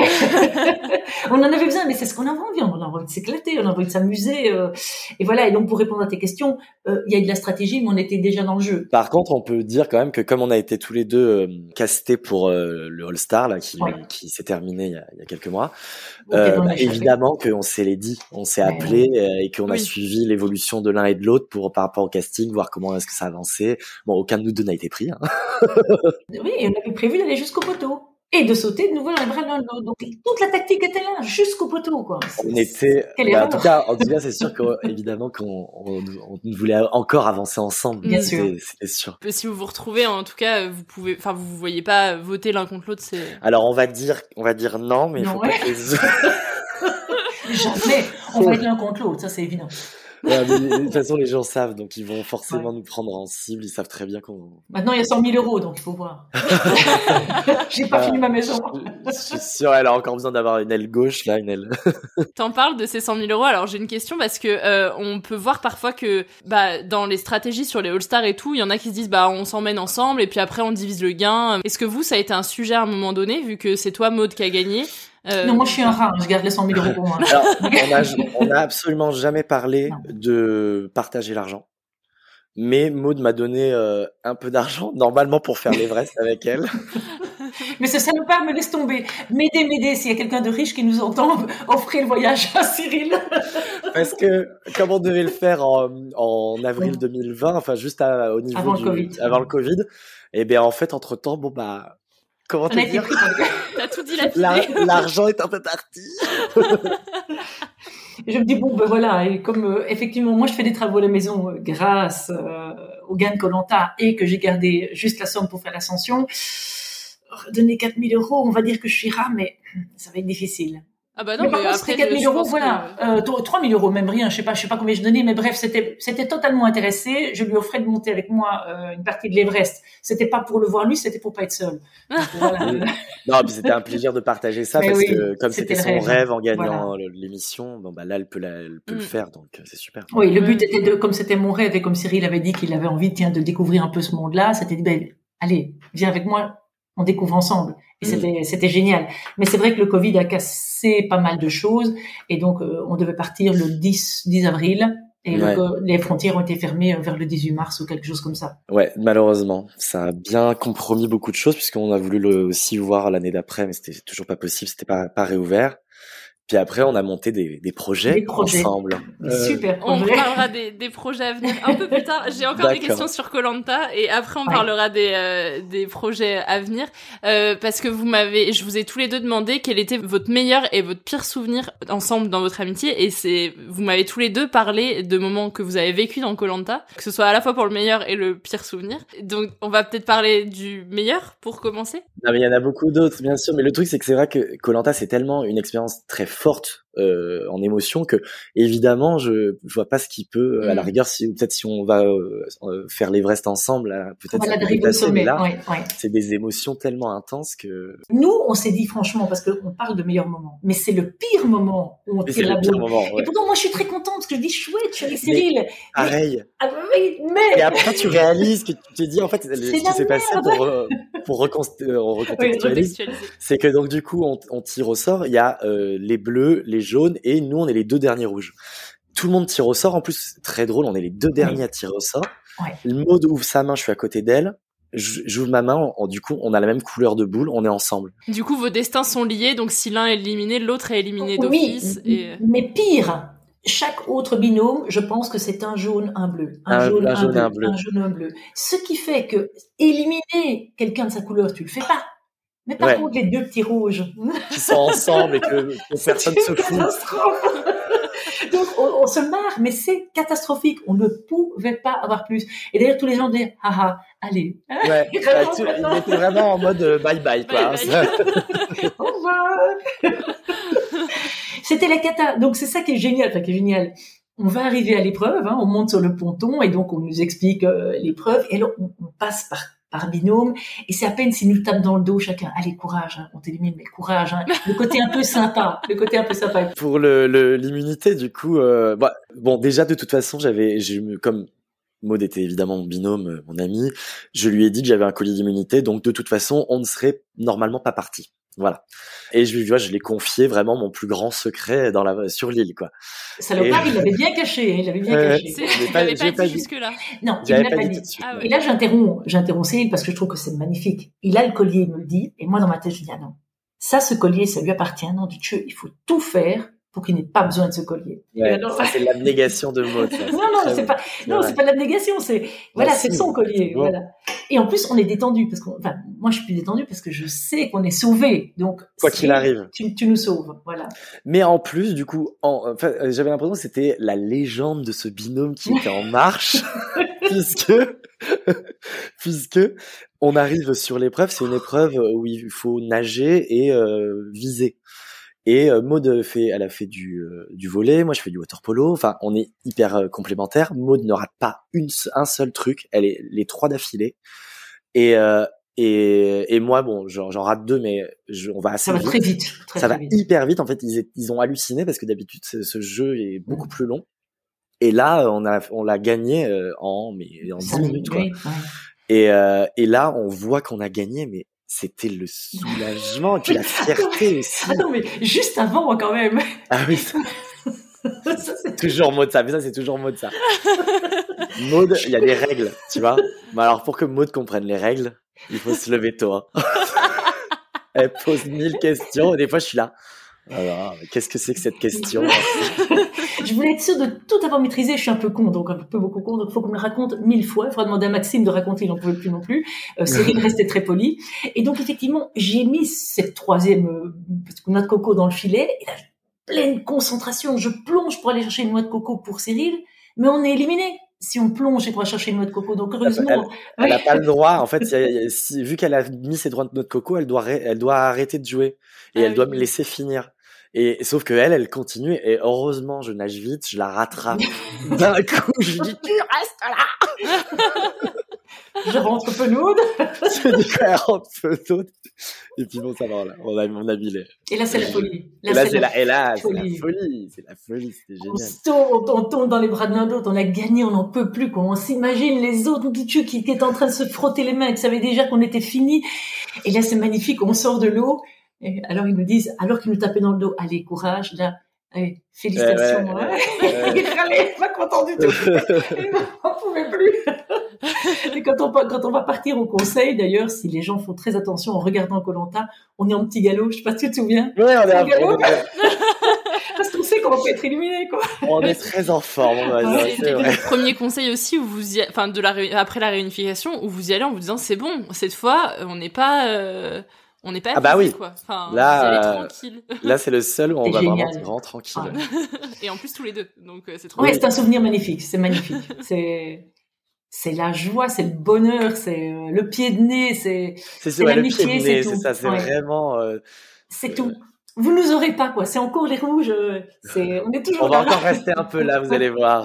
On en avait besoin, mais c'est ce qu'on avait envie. On a envie de s'éclater, on a envie de s'amuser. Euh, et voilà. Et donc, pour répondre à tes questions, euh, il y a de la stratégie, mais on était déjà dans le jeu. Par contre, on peut dire quand même que comme on a été tous les deux euh, castés pour euh, le All-Star là, qui, ouais. qui s'est terminé il y a, il y a quelques mois, euh, bah, évidemment qu'on s'est les dit, on s'est ouais, appelé ouais. et qu'on oui. a suivi l'évolution de l'un et de l'autre pour par rapport au casting, voir comment est-ce que ça avançait. Bon, aucun de nous deux n'a été pris. Hein. Oui, et on avait prévu d'aller jusqu'au poteau. Et de sauter de nouveau dans les bras de l'un de l'autre. Donc, toute la tactique était là, jusqu'au poteau, quoi. On était, bah, en tout cas, en tout cas, c'est sûr qu'évidemment qu'on, on, on voulait encore avancer ensemble. Bien sûr. C'était sûr. Si vous vous retrouvez, en tout cas, vous pouvez, enfin, vous vous voyez pas voter l'un contre l'autre, c'est... Alors, on va dire, on va dire non, mais il faut ouais. pas que les... Jamais. On va être l'un contre l'autre, ça, c'est évident. Ouais, mais de toute façon, les gens savent, donc ils vont forcément ouais. nous prendre en cible. Ils savent très bien qu'on. Maintenant, il y a cent mille euros, donc il faut voir. J'ai pas euh, fini ma maison. Je, je suis sûr, elle a encore besoin d'avoir une aile gauche, là, une aile. T'en parles de ces cent mille euros. Alors, j'ai une question parce que euh, on peut voir parfois que, bah, dans les stratégies sur les All-Stars et tout, il y en a qui se disent, bah, on s'emmène ensemble et puis après on divise le gain. Est-ce que vous, ça a été un sujet à un moment donné, vu que c'est toi, Maud, qui a gagné? Euh, non, moi je suis un rat, je garde les cent mille euros pour moi. Alors, on a, on a absolument jamais parlé non. de partager l'argent. Mais Maud m'a donné euh, un peu d'argent, normalement pour faire l'Everest avec elle. Mais ça, ça nous parle, me laisse tomber. M'aider, m'aider, s'il y a quelqu'un de riche qui nous entend, offrez le voyage à Cyril. Parce que, comme on devait le faire en, en avril deux mille vingt, enfin juste à, au niveau avant du, le Covid. avant le Covid, et bien en fait, entre temps, bon bah, comment te dire, t'as tout dit la La, l'argent est un peu parti. Et je me dis bon ben voilà, et comme euh, effectivement moi je fais des travaux à la maison euh, grâce euh, au gain de Koh-Lanta et que j'ai gardé juste la somme pour faire l'ascension, donner quatre mille euros, on va dire que je suis rat, mais ça va être difficile. Ah bah non, mais par mais contre, après, c'était quatre mille euros, voilà. Que... Euh, trois mille euros, même rien, je sais pas, je sais pas combien je donnais, mais bref, c'était, c'était totalement intéressé. Je lui offrais de monter avec moi euh, une partie de l'Everest. C'était pas pour le voir lui, c'était pour pas être seul. Donc, voilà. Non, puis c'était un plaisir de partager ça, mais parce oui, que comme c'était, c'était son rêve, rêve en gagnant voilà. l'émission, bon bah là, elle peut, la, elle peut mm. le faire, donc c'est super. Oui, le but était de, comme c'était mon rêve et comme Cyril avait dit qu'il avait envie, tiens, de découvrir un peu ce monde-là, c'était de, ben, allez, viens avec moi, on découvre ensemble. Et mmh. c'était, c'était génial. Mais c'est vrai que le Covid a cassé pas mal de choses. Et donc, euh, on devait partir le dix avril. Et ouais. le, euh, les frontières ont été fermées vers le dix-huit mars ou quelque chose comme ça. Ouais, malheureusement. Ça a bien compromis beaucoup de choses puisqu'on a voulu le aussi voir l'année d'après, mais c'était toujours pas possible. C'était pas, pas réouvert. Puis après, on a monté des, des projets, des projets ensemble. Euh... Super projet. projet. On parlera des, des projets à venir un peu plus tard. J'ai encore D'accord. des questions sur Koh-Lanta et après on ouais. parlera des, euh, des projets à venir. Euh, parce que vous m'avez, je vous ai tous les deux demandé quel était votre meilleur et votre pire souvenir ensemble dans votre amitié. Et c'est, vous m'avez tous les deux parlé de moments que vous avez vécu dans Koh-Lanta, que ce soit à la fois pour le meilleur et le pire souvenir. Donc on va peut-être parler du meilleur pour commencer. Non mais il y en a beaucoup d'autres, bien sûr. Mais le truc c'est que c'est vrai que Koh-Lanta c'est tellement une expérience très forte euh, en émotion que évidemment je je vois pas ce qui peut euh, à la rigueur si peut-être si on va euh, faire l'Everest ensemble là, peut-être voilà, ça peut dépasser, mais là ouais, ouais. c'est des émotions tellement intenses que nous on s'est dit franchement parce que on parle de meilleurs moments mais c'est le pire moment où on mais tire la boule ouais. et pourtant moi je suis très contente parce que je dis chouette je suis avec Cyril mais, pareil mais, mais, mais... et après tu réalises que tu t'es dit en fait c'est ce qui s'est passé pour euh, pour recontextualiser oui, c'est que donc du coup on, on tire au sort il y a euh, les bleus les jaunes et nous on est les deux derniers rouges. Tout le monde tire au sort. En plus, très drôle, on est les deux derniers oui. à tirer au sort. Ouais. Maud ouvre sa main, je suis à côté d'elle. J'ouvre ma main, on, du coup, on a la même couleur de boule, on est ensemble. Du coup, vos destins sont liés, donc si l'un est éliminé, l'autre est éliminé d'office. Oui, et... mais pire, chaque autre binôme, je pense que c'est un jaune, un bleu. Un, un jaune, un, un, jaune bleu, un bleu. Un jaune, un bleu. Ce qui fait que éliminer quelqu'un de sa couleur, tu le fais pas. Mais par ouais. contre, les deux petits rouges. Qui sont ensemble et que, que personne se fout. Donc, on, on se marre, mais c'est catastrophique. On ne pouvait pas avoir plus. Et d'ailleurs, tous les gens disaient, haha, allez. Ouais, bah, tu, il était vraiment en mode euh, bye bye, quoi. Bye bye. Au revoir. C'était la cata. Donc, c'est ça qui est génial. Enfin, qui est génial. On va arriver à l'épreuve, hein, on monte sur le ponton et donc on nous explique euh, l'épreuve. Et là, on, on passe par par binôme, et c'est à peine s'ils nous tapent dans le dos chacun. Allez, courage, hein, on t'élimine, mais courage. Hein. Le côté un peu sympa, le côté un peu sympa. Pour le, le l'immunité, du coup, euh, bah, bon, déjà de toute façon, j'avais, j'ai comme Maud était évidemment mon binôme, mon ami, je lui ai dit que j'avais un collier d'immunité, donc de toute façon, on ne serait normalement pas parti. Voilà. Et je, tu vois, je l'ai confié vraiment mon plus grand secret dans la, sur l'île, quoi. Salopard, et... il l'avait bien caché, il l'avait bien euh, caché. Il l'avait pas, pas dit jusque-là. Non, il l'a pas, pas dit. dit. Ah ouais. Et là, j'interromps, j'interromps Cyril parce que je trouve que c'est magnifique. Il a le collier, il me le dit, et moi, dans ma tête, je dis, ah non. Ça, ce collier, ça lui appartient. Non, du Dieu, il faut tout faire pour qu'il n'ait pas besoin de ce collier. Ouais, alors, ça, c'est l'abnégation de Maud. Ça, non, non, c'est pas, non, c'est pas de l'abnégation, c'est, voilà, c'est son collier, bon. Voilà. Et en plus, on est détendu parce qu'on, enfin, moi, je suis plus détendu parce que je sais qu'on est sauvé. Donc, quoi qu'il arrive, tu, tu nous sauves, voilà. Mais en plus, du coup, en, enfin, j'avais l'impression que c'était la légende de ce binôme qui était en marche, puisque, puisque on arrive sur l'épreuve. C'est une épreuve où il faut nager et euh, viser. Et euh, Maud fait, elle a fait du euh, du volley, moi je fais du water polo. Enfin, on est hyper euh, complémentaires. Maud ne rate pas une un seul truc. Elle est les trois d'affilée. Et euh, et et moi bon, j'en, j'en rate deux, mais je, on va assez ça va vite. très vite. Très, ça très va vite. hyper vite. En fait, ils ils ont halluciné parce que d'habitude ce, ce jeu est beaucoup mmh. plus long. Et là, on a on l'a gagné euh, en mais en dix minutes quoi. Oui, ouais. Et euh, et là, on voit qu'on a gagné, mais c'était le soulagement et puis la fierté aussi. Attends, mais juste avant quand même. Ah oui. Ça, ça c'est toujours Maud ça, mais ça c'est toujours Maud ça. Maud, il y a des règles, tu vois. Mais alors pour que Maud comprenne les règles, il faut se lever tôt. Hein. Elle pose mille questions et des fois je suis là. Alors, qu'est-ce que c'est que cette question? Je voulais être sûre de tout avoir maîtrisé. Je suis un peu con, donc un peu beaucoup con. Donc, il faut qu'on me le raconte mille fois. Il faudra demander à Maxime de raconter. Il n'en pouvait plus non plus. Euh, Cyril restait très poli. Et donc, effectivement, j'ai mis cette troisième euh, noix de coco dans le filet. Et là, pleine concentration. Je plonge pour aller chercher une noix de coco pour Cyril. Mais on est éliminé si on plonge et qu'on va chercher une noix de coco. Donc, heureusement. Elle n'a pas le droit. En fait, y a, y a, si, vu qu'elle a mis ses droits de noix de coco, elle doit, elle doit arrêter de jouer. Et ah elle oui. doit me laisser finir. Et sauf que elle, elle continue et heureusement je nage vite, je la rattrape d'un coup, je dis tu restes là. Je rentre penaude. Je dis qu'elle rentre penaude. Et puis bon ça va, là, on a mon habillé. Et là c'est la folie. Là, et là c'est, c'est la, la, et là c'est la folie, c'est la folie, c'était génial. On tombe, on tombe dans les bras de l'un d'autre, on a gagné, on n'en peut plus quoi. On s'imagine les autres qui, qui étaient en train de se frotter les mains, qui savaient déjà qu'on était fini. Et là c'est magnifique, on sort de l'eau. Et alors ils nous disent, alors qu'ils nous tapaient dans le dos, allez courage, là, allez, félicitations. Ouais, ouais, ouais, ouais. Il râlait, pas content du tout. On pouvait plus. Et quand on quand on va partir au conseil, d'ailleurs, si les gens font très attention en regardant Koh-Lanta, on est en petit galop. Je sais pas si tu te souviens. Ouais, on est en galop. Parce qu'on sait qu'on va pas être éliminé, quoi. On est très en forme. On va dire, c'est c'est le premier conseil aussi où vous y, enfin de la ré... après la réunification où vous y allez en vous disant c'est bon, cette fois on n'est pas. Euh... On n'est pas ah bah oui. Quoi. Enfin, là, tranquille. Là, c'est le seul où on c'est va génial. vraiment, vraiment tranquille. Ah. Et en plus tous les deux, donc euh, c'est trop. Ouais, bien. C'est un souvenir magnifique. C'est magnifique. c'est c'est la joie, c'est le bonheur, c'est euh, le pied de nez, c'est c'est, c'est, ouais, l'amitié, le pied de nez, c'est, c'est ça. C'est ouais. vraiment. Euh, c'est tout. vous nous aurez pas, quoi. C'est encore les rouges. C'est, on est toujours On va là. encore rester un peu là, vous allez voir.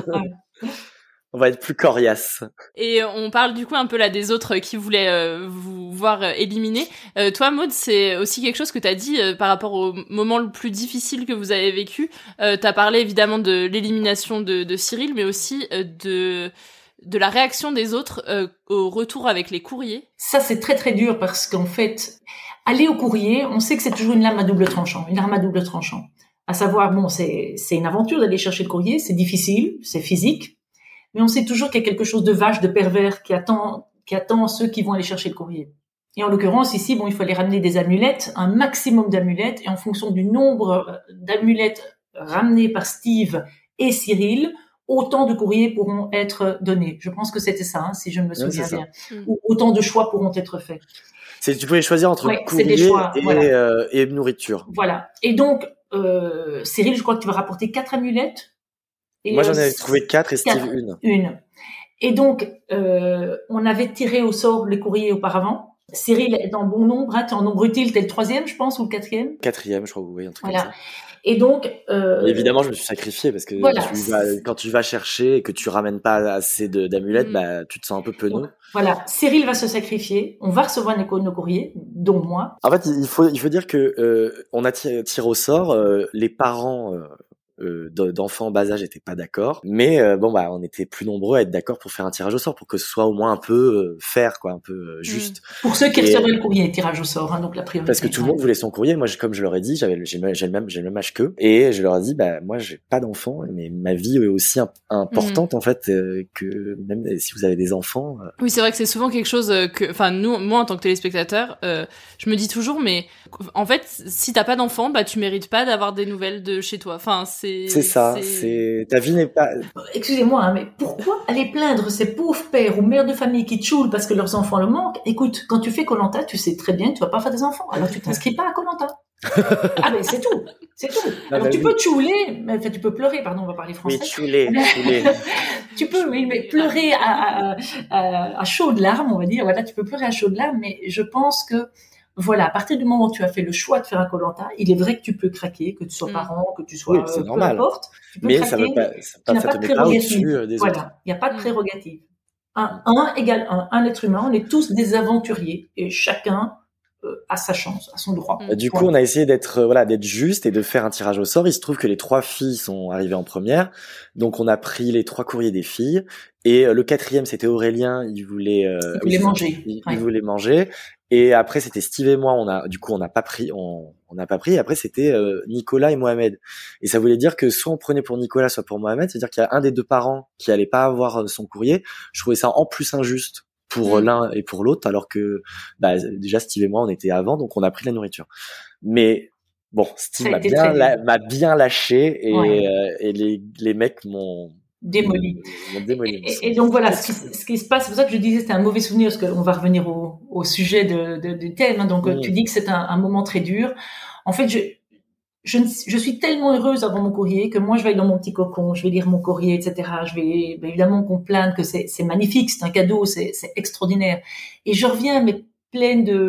On va être plus coriace. Et on parle du coup un peu là des autres qui voulaient euh, vous voir euh, éliminer. Euh, toi, Maud, c'est aussi quelque chose que t'as dit euh, par rapport au moment le plus difficile que vous avez vécu. Euh, t'as parlé évidemment de l'élimination de, de Cyril, mais aussi euh, de de la réaction des autres euh, au retour avec les courriers. Ça, c'est très très dur parce qu'en fait, aller au courrier, on sait que c'est toujours une lame à double tranchant, une arme à double tranchant. À savoir, bon, c'est c'est une aventure d'aller chercher le courrier, c'est difficile, c'est physique. Mais on sait toujours qu'il y a quelque chose de vache, de pervers qui attend, qui attend ceux qui vont aller chercher le courrier. Et en l'occurrence, ici, bon, il faut aller ramener des amulettes, un maximum d'amulettes, et en fonction du nombre d'amulettes ramenées par Steve et Cyril, autant de courriers pourront être donnés. Je pense que c'était ça, hein, si je ne me souviens bien. Mm. Ou autant de choix pourront être faits. C'est, tu pouvais choisir entre ouais, courrier choix, et, voilà. euh, et nourriture. Voilà. Et donc, euh, Cyril, je crois que tu vas rapporter quatre amulettes. Et Moi, j'en avais euh, trouvé quatre et Steve quatre, une. Une. Et donc, euh, on avait tiré au sort les courriers auparavant. Cyril est en bon nombre, hein, t'es en nombre utile, t'es le troisième, je pense, ou le quatrième. Quatrième, je crois, oui, un truc voilà. comme ça. Et donc, euh, et évidemment, je me suis sacrifié parce que voilà. tu vas, quand tu vas chercher et que tu ramènes pas assez de, d'amulettes, mmh. bah, tu te sens un peu penaud. Donc, voilà. Cyril va se sacrifier. On va recevoir nos, nos courriers, dont moi. En fait, il faut, il faut dire que, euh, on a tiré, tiré au sort, euh, les parents, euh, Euh, d'enfants en bas âge étaient pas d'accord, mais euh, bon bah on était plus nombreux à être d'accord pour faire un tirage au sort pour que ce soit au moins un peu euh, fair quoi, un peu euh, juste. Mmh. Pour ceux qui recevraient le courrier, tirage au sort, hein, donc la priorité. Parce que tout le monde voulait son courrier. Moi, comme je leur ai dit, j'avais j'ai, j'ai le même j'ai le même âge qu'eux et je leur ai dit bah moi j'ai pas d'enfants, mais ma vie est aussi imp- importante mmh. en fait euh, que même si vous avez des enfants. Euh... Oui, c'est vrai que c'est souvent quelque chose que, enfin nous, moi en tant que téléspectateur, euh, je me dis toujours mais en fait si t'as pas d'enfants, bah tu mérites pas d'avoir des nouvelles de chez toi. Enfin c'est C'est ça, c'est... c'est... ta vie n'est pas... Excusez-moi, hein, mais pourquoi aller plaindre ces pauvres pères ou mères de famille qui choulent parce que leurs enfants le manquent? Écoute, quand tu fais Koh-Lanta, tu sais très bien que tu vas pas faire des enfants, alors tu t'inscris pas à Koh-Lanta. Ah ben c'est tout, c'est tout. Alors bah, tu oui. peux chouler, mais enfin, tu peux pleurer, pardon, on va parler français. Oui, chouler, chouler. Tu peux, oui, mais pleurer à, à, à, à chaudes larmes, on va dire. Voilà, tu peux pleurer à chaudes larmes, mais je pense que voilà, à partir du moment où tu as fait le choix de faire un Koh-Lanta, il est vrai que tu peux craquer, que tu sois mmh. parent, que tu sois oui, c'est euh, normal. peu importe. Tu peux mais craquer, ça veut pas, ça, tu n'as ça pas te de met pas au-dessus euh, des voilà, autres. il n'y a pas de prérogative. Un, un égale un, un être humain, on est tous des aventuriers et chacun euh, a sa chance, a son droit. Mmh. Du coup, on a essayé d'être euh, voilà, d'être juste et de faire un tirage au sort. Il se trouve que les trois filles sont arrivées en première, donc on a pris les trois courriers des filles. Et euh, le quatrième, c'était Aurélien. Il voulait, euh, il voulait oui, manger. Il, ouais. il voulait manger. Et après, c'était Steve et moi. On a, du coup, on n'a pas pris, on, on n'a pas pris. Et après, c'était euh, Nicolas et Mohamed. Et ça voulait dire que soit on prenait pour Nicolas, soit pour Mohamed. C'est-à-dire qu'il y a un des deux parents qui allait pas avoir son courrier. Je trouvais ça en plus injuste pour mmh. l'un et pour l'autre, alors que bah, déjà Steve et moi, on était avant, donc on a pris la nourriture. Mais bon, Steve m'a bien, la, m'a bien lâché et, ouais. euh, et les, les mecs m'ont démoli. démoli et, et donc voilà, ce qui, ce qui se passe, c'est pour ça que je disais c'était un mauvais souvenir, parce qu'on va revenir au, au sujet de, de, du thème. Hein, donc mmh. tu dis que c'est un, un moment très dur. En fait, je, je, je suis tellement heureuse d'avoir mon courrier que moi je vais aller dans mon petit cocon, je vais lire mon courrier, et cetera. Je vais ben, évidemment qu'on plainde que c'est, c'est magnifique, c'est un cadeau, c'est, c'est extraordinaire. Et je reviens mais pleine de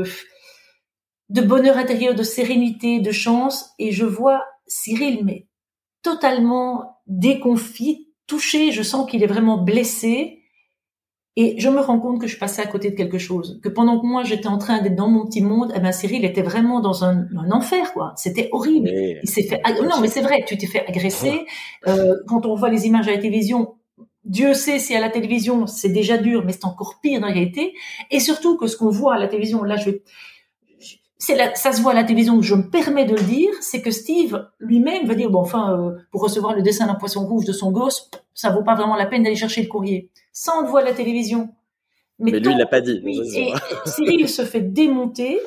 de bonheur intérieur, de sérénité, de chance, et je vois Cyril mais totalement déconfit, touché, je sens qu'il est vraiment blessé, et je me rends compte que je suis passée à côté de quelque chose, que pendant que moi j'étais en train d'être dans mon petit monde, eh ben Cyril était vraiment dans un, un enfer, quoi. C'était horrible. Mais... Il s'est fait, ag... non mais c'est vrai, tu t'es fait agresser. Euh, quand on voit les images à la télévision, Dieu sait si à la télévision c'est déjà dur, mais c'est encore pire dans la réalité. Et surtout que ce qu'on voit à la télévision, là je vais c'est la, ça se voit à la télévision, je me permets de le dire, c'est que Steve lui-même va dire bon enfin euh, pour recevoir le dessin d'un poisson rouge de son gosse, ça vaut pas vraiment la peine d'aller chercher le courrier. Ça on le voit à la télévision. Mais, mais lui il l'a pas dit. Lui, et Cyril se fait démonter,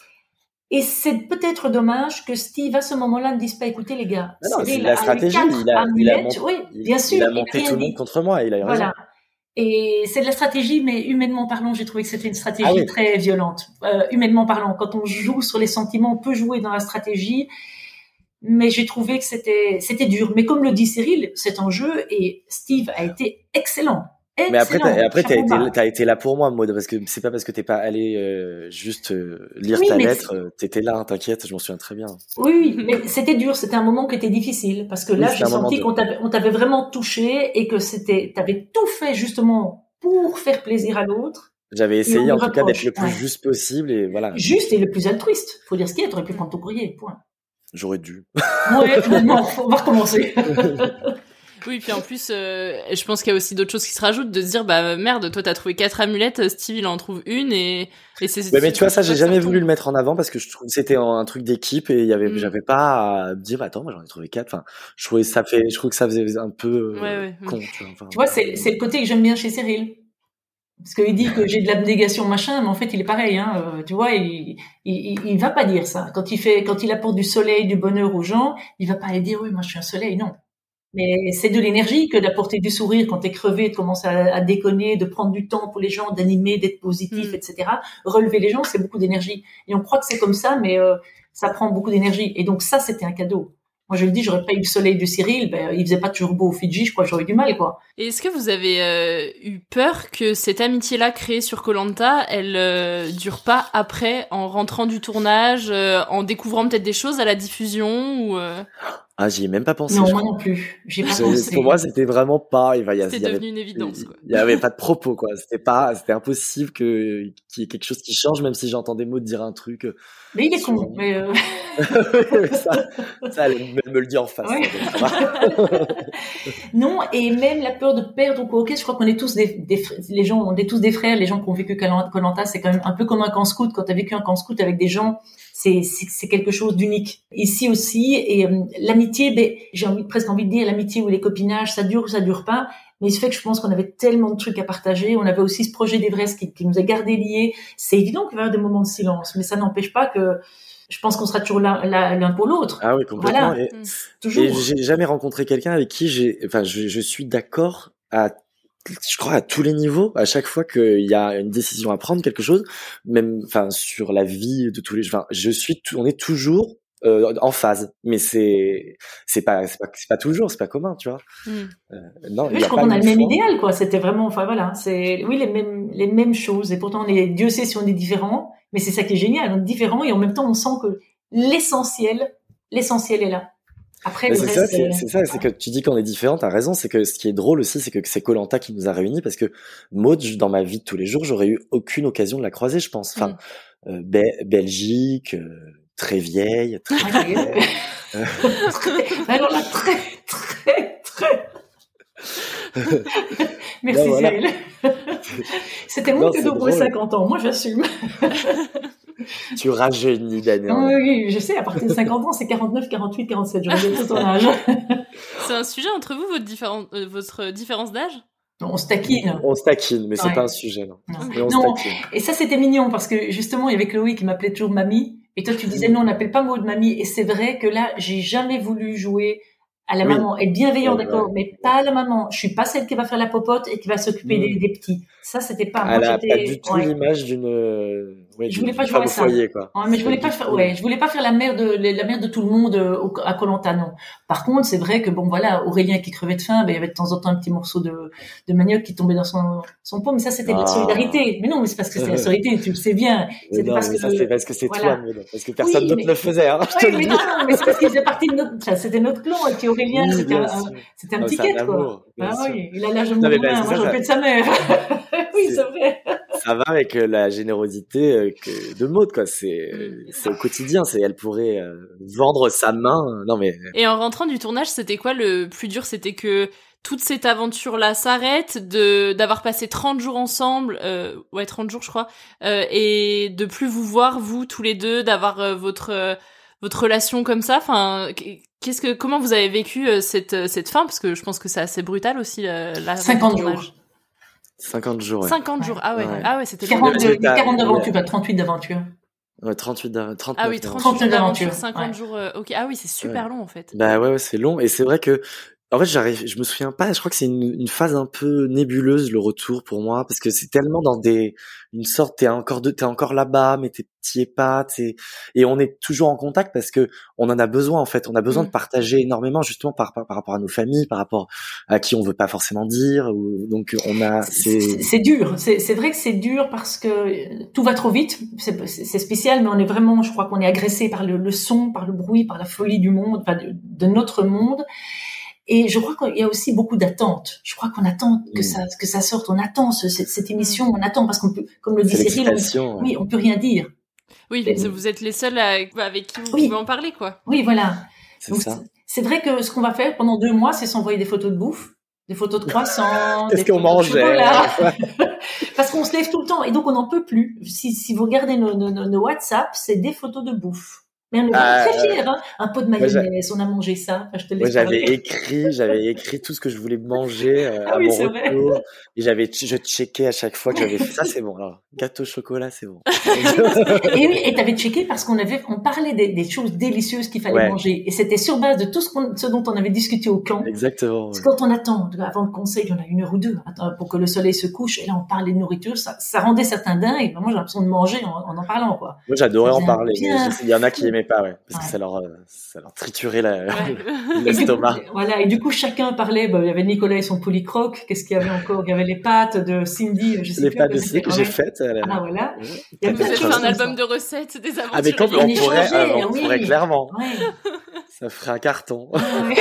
et c'est peut-être dommage que Steve à ce moment-là ne dise pas écoutez les gars. Non, non, Cyril c'est la stratégie. Il a, il a monté, oui, bien sûr, il a monté il a tout le monde contre moi. Il a eu raison. Voilà. Et c'est de la stratégie, mais humainement parlant, j'ai trouvé que c'était une stratégie ah oui. très violente. Euh, humainement parlant, quand on joue sur les sentiments, on peut jouer dans la stratégie, mais j'ai trouvé que c'était c'était dur. Mais comme le dit Cyril, c'est un jeu, et Steve a été excellent. Excellent. Mais après, t'as, après t'as, été, bas. t'as été là pour moi, Maud, parce que c'est pas parce que t'es pas allé euh, juste euh, lire oui, ta mais lettre, euh, t'étais là, hein, t'inquiète, je m'en souviens très bien. Oui, oui, mais c'était dur, c'était un moment qui était difficile, parce que là, oui, j'ai senti qu'on t'avait, on t'avait vraiment touché et que c'était, t'avais tout fait justement pour faire plaisir à l'autre. J'avais essayé en tout cas d'être le plus ouais. juste possible et voilà. Juste et le plus altruiste. Faut dire ce qu'il y a, t'aurais pu prendre ton courrier, point. J'aurais dû. Ouais, non, on va recommencer. Oui, puis en plus, euh, je pense qu'il y a aussi d'autres choses qui se rajoutent, de se dire, bah merde, toi t'as trouvé quatre amulettes, Steve il en trouve une et, et c'est. Ouais, mais tu vois, ça j'ai jamais voulu le mettre en avant parce que je trouve que c'était un truc d'équipe et il y avait, mm. j'avais pas à me dire, attends, moi j'en ai trouvé quatre. Enfin, je trouvais ça fait, je trouve que ça faisait un peu euh, ouais, ouais, con. oui. Tu vois, enfin, tu vois c'est, c'est le côté que j'aime bien chez Cyril. Parce qu'il dit que j'ai de l'abnégation machin, mais en fait il est pareil, hein. Euh, tu vois, il, il, il va pas dire ça. Quand il fait, quand il apporte du soleil, du bonheur aux gens, il va pas aller dire oui, moi je suis un soleil, non. Mais c'est de l'énergie que d'apporter du sourire quand t'es crevé, de commencer à, à déconner, de prendre du temps pour les gens, d'animer, d'être positif, mmh. et cetera. Relever les gens, c'est beaucoup d'énergie. Et on croit que c'est comme ça, mais euh, ça prend beaucoup d'énergie. Et donc ça, c'était un cadeau. Moi, je le dis, j'aurais pas eu le soleil de Cyril, ben, il faisait pas toujours beau au Fidji, je crois que j'aurais eu du mal, quoi. Et est-ce que vous avez euh, eu peur que cette amitié-là créée sur Koh-Lanta, elle euh, dure pas après, en rentrant du tournage, euh, en découvrant peut-être des choses à la diffusion ou euh... Ah, j'y ai même pas pensé. Non, moi non plus. J'ai pas pensé. Pour moi, c'était vraiment pas. Il va y a. C'était devenu avait, une évidence. Quoi. Il y avait pas de propos, quoi. C'était pas. C'était impossible que qu'il y ait quelque chose qui change, même si j'entends des mots dire un truc. Mais il est con. Mais euh... ça, ça, elle me le dit en face. Ouais. Non, et même la peur de perdre ou quoi. Ok, je crois qu'on est tous des, des les gens, on est tous des frères. Les gens qui ont vécu Koh-Lanta, c'est quand même un peu comme un camp scout. Quand t'as vécu un camp scout avec des gens. C'est, c'est, c'est quelque chose d'unique. Ici aussi, et euh, l'amitié, ben, j'ai envie, presque envie de dire, l'amitié ou les copinages, ça dure ou ça dure pas, mais il se fait que je pense qu'on avait tellement de trucs à partager, on avait aussi ce projet d'Everest qui, qui nous a gardé liés. C'est évident qu'il va y avoir des moments de silence, mais ça n'empêche pas que je pense qu'on sera toujours là, là, l'un pour l'autre. Ah oui, complètement. Voilà. Et, mmh. Toujours. Et j'ai jamais rencontré quelqu'un avec qui j'ai, enfin, je, je suis d'accord à je crois à tous les niveaux, à chaque fois qu'il y a une décision à prendre, quelque chose, même, enfin, sur la vie de tous les, enfin, je suis, on est toujours euh, en phase, mais c'est, c'est pas, c'est pas, c'est pas toujours, c'est pas commun, tu vois. Mm. Euh, non, oui, je crois qu'on a le même idéal, quoi. C'était vraiment, enfin voilà, c'est, oui, les mêmes, les mêmes choses. Et pourtant, on est, Dieu sait si on est différents, mais c'est ça qui est génial, on est différents et en même temps, on sent que l'essentiel, l'essentiel est là. Après, le c'est, reste, ça, c'est, c'est ça, c'est que tu dis qu'on est différents, t'as raison, c'est que ce qui est drôle aussi, c'est que c'est Koh-Lanta qui nous a réunis, parce que Maud, dans ma vie de tous les jours, j'aurais eu aucune occasion de la croiser, je pense. Enfin, mm. euh, Be- Belgique, euh, très vieille, très vieille. euh... Alors là, très, très, très... Merci, non, voilà. Cyril. C'était mon cadeau pour les cinquante ans, moi j'assume. Tu rajeunis d'année. Oui, oui, je sais, à partir de cinquante ans, c'est quarante-neuf, quarante-huit, quarante-sept, je regarde tout ton âge. C'est un sujet entre vous, votre, différen... euh, votre différence d'âge? On se taquine. On se taquine, mais c'est ouais. pas un sujet, non. Non, mais on non. Se taquine. Et ça, c'était mignon, parce que justement, il y avait Chloé qui m'appelait toujours mamie, et toi, tu disais non, on n'appelle pas Maud mamie, et c'est vrai que là, j'ai jamais voulu jouer à la oui. maman, être bienveillant, ouais, d'accord, ouais. mais pas à la maman. Je suis pas celle qui va faire la popote et qui va s'occuper mmh. des, des petits. Ça, c'était pas. Elle moi, a j'étais... pas du tout ouais. l'image d'une. Ouais, je voulais pas jouer à ça. Foyer, quoi. Ouais, mais je voulais pas faire. Ouais, je voulais pas faire la mère de la mère de tout le monde à Koh-Lanta, non. Par contre, c'est vrai que bon, voilà, Aurélien qui crevait de faim, ben il y avait de temps en temps un petit morceau de de manioc qui tombait dans son son pot, mais ça c'était ah. la solidarité. Mais non, mais c'est parce que c'est la solidarité, tu le sais bien. C'était non, parce que ça c'est parce que c'est voilà. toi, mais parce que personne oui, d'autre mais... le faisait. Hein, oui, mais non, mais c'est parce qu'il faisait partie de notre. Enfin, c'était notre clan et puis Aurélien, oui, c'était un, c'était un petit quête, quoi. Ah oui, il a l'âge de mon main, moi j'en fais de sa mère. Oui, c'est vrai. Ça va avec la générosité de Maud, quoi. C'est, c'est au quotidien. C'est, elle pourrait vendre sa main. Non, mais. Et en rentrant du tournage, c'était quoi le plus dur? C'était que toute cette aventure-là s'arrête, de, d'avoir passé trente jours ensemble, euh, ouais, trente jours, je crois, euh, et de plus vous voir, vous, tous les deux, d'avoir euh, votre, euh, votre relation comme ça. Enfin, qu'est-ce que, comment vous avez vécu euh, cette, cette fin? Parce que je pense que c'est assez brutal aussi, euh, la cinquante jours. cinquante jours, ouais. cinquante jours, ah ouais, ouais. Ah ouais, c'était quarante, quarante d'aventures, pas trente-huit d'aventures. Ouais, trente-huit d'aventures. Ah oui, trente-huit d'aventures, cinquante ouais. jours, euh, ok. Ah oui, c'est super ouais. long, en fait. Bah ouais, ouais, c'est long. Et c'est vrai que, En fait, j'arrive, je me souviens pas. Je crois que c'est une, une phase un peu nébuleuse le retour pour moi, parce que c'est tellement dans des, une sorte, t'es encore de, t'es encore là-bas, mais t'es, t'y es pas, t'es, et on est toujours en contact parce que on en a besoin en fait. On a besoin mmh. de partager énormément, justement par, par par rapport à nos familles, par rapport à qui on veut pas forcément dire. Ou, donc on a. C'est, c'est, c'est dur. C'est, c'est vrai que c'est dur parce que tout va trop vite. C'est, c'est spécial, mais on est vraiment, je crois qu'on est agressé par le, le son, par le bruit, par la folie du monde, enfin de, de notre monde. Et je crois qu'il y a aussi beaucoup d'attentes. Je crois qu'on attend que mmh. ça, que ça sorte. On attend ce, cette, cette émission. On attend parce qu'on peut, comme le dit Cyril, on, oui, on peut rien dire. Oui, mais vous êtes les seuls à, avec qui vous oui. pouvez en parler, quoi. Oui, voilà. C'est Donc, ça. C'est, c'est vrai que ce qu'on va faire pendant deux mois, c'est s'envoyer des photos de bouffe, des photos de croissants, Qu'est-ce des qu'on photos mangeait, de chocolat. Parce qu'on se lève tout le temps et donc on n'en peut plus. Si, si vous regardez nos, nos, nos WhatsApp, c'est des photos de bouffe. Mais on est euh, très fiers, hein. Un pot de mayonnaise, on a mangé ça. Enfin, je te laisse moi, j'avais parler. écrit, j'avais écrit tout ce que je voulais manger euh, ah à oui, mon c'est retour. Vrai. Et j'avais, je checkais à chaque fois que j'avais fait ça, c'est bon. Alors, gâteau au chocolat, c'est bon. et oui, et t'avais checké parce qu'on avait, on parlait des, des choses délicieuses qu'il fallait ouais. manger. Et c'était sur base de tout ce, qu'on, ce dont on avait discuté au camp. Exactement. Parce ouais. que quand on attend, avant le conseil, il y en a une heure ou deux, pour que le soleil se couche. Et là, on parlait de nourriture. Ça, ça rendait certains dingues. Et moi, j'ai l'impression de manger en en, en parlant, quoi. Moi, j'adorais en parler. Bien... Mais il y en a qui aimaient pas, ouais. Parce ouais. que ça leur, ça leur triturait la, ouais. l'estomac. Et voilà. Et du coup, chacun parlait, bah, il y avait Nicolas et son polycroque. Qu'est-ce qu'il y avait encore? Il y avait les pâtes de Cindy, je sais les plus. pâtes de Cindy que j'ai faites. Ah, voilà. Ouais. Il y a peut-être fait un album de recettes, des aventures. Avec on, on pourrait, changé, euh, on oui. pourrait clairement. Ouais. Ça ferait un carton. Ouais.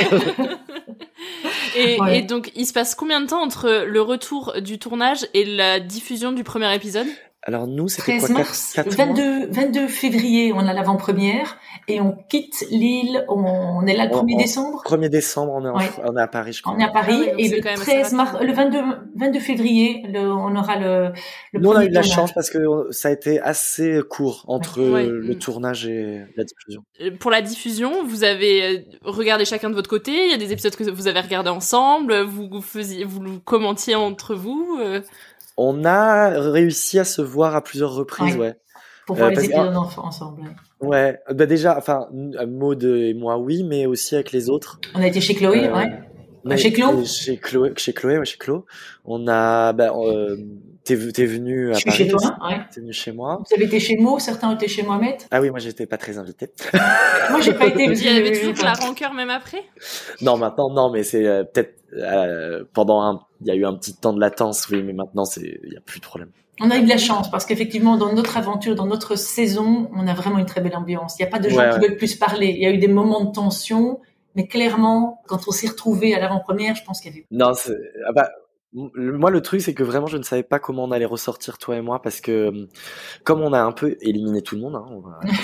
et, ouais. et donc, il se passe combien de temps entre le retour du tournage et la diffusion du premier épisode? Alors nous, c'était treize quoi, mars, quatre, quatre vingt-deux, vingt-deux février, on a l'avant-première et on quitte l'île, on est là le premier décembre. premier décembre, on est, en, ouais. on est à Paris, je crois. On est à Paris ah oui, et le treize mars, le vingt-deux, vingt-deux février, le, on aura le, le Nous, on a eu de la tournage. chance parce que ça a été assez court entre ouais. le tournage et la diffusion. Pour la diffusion, vous avez regardé chacun de votre côté, il y a des épisodes que vous avez regardés ensemble, vous, vous faisiez, vous commentiez entre vous, euh... On a réussi à se voir à plusieurs reprises, ouais. ouais. Pour voir euh, les épisodes que... ensemble. Ouais, bah déjà, enfin, Maud et moi, oui, mais aussi avec les autres. On a été chez Chloé, euh, ouais. Mais, chez Chloé. Chez Chloé, chez Chloé, ouais, chez Chloé. On a, bah, euh, t'es, t'es venu à je suis Paris. Chez toi, ouais. T'es venu chez moi. Vous avez été chez Mo, certains ont été chez Mohamed. Ah oui, moi j'étais pas très invité. Moi j'ai pas été. Il y avait toujours de la rancœur même après. Non, maintenant non, mais c'est euh, peut-être euh, pendant un, il y a eu un petit temps de latence, oui, mais maintenant c'est, il y a plus de problème. On a eu de la chance parce qu'effectivement, dans notre aventure, dans notre saison, on a vraiment une très belle ambiance. Il n'y a pas de gens ouais, qui ouais. veulent plus parler. Il y a eu des moments de tension, mais clairement, quand on s'est retrouvés à l'avant-première, je pense qu'il y avait... Non, c'est... Ah bah, moi, le truc, c'est que vraiment, je ne savais pas comment on allait ressortir, toi et moi, parce que comme on a un peu éliminé tout le monde, hein, on,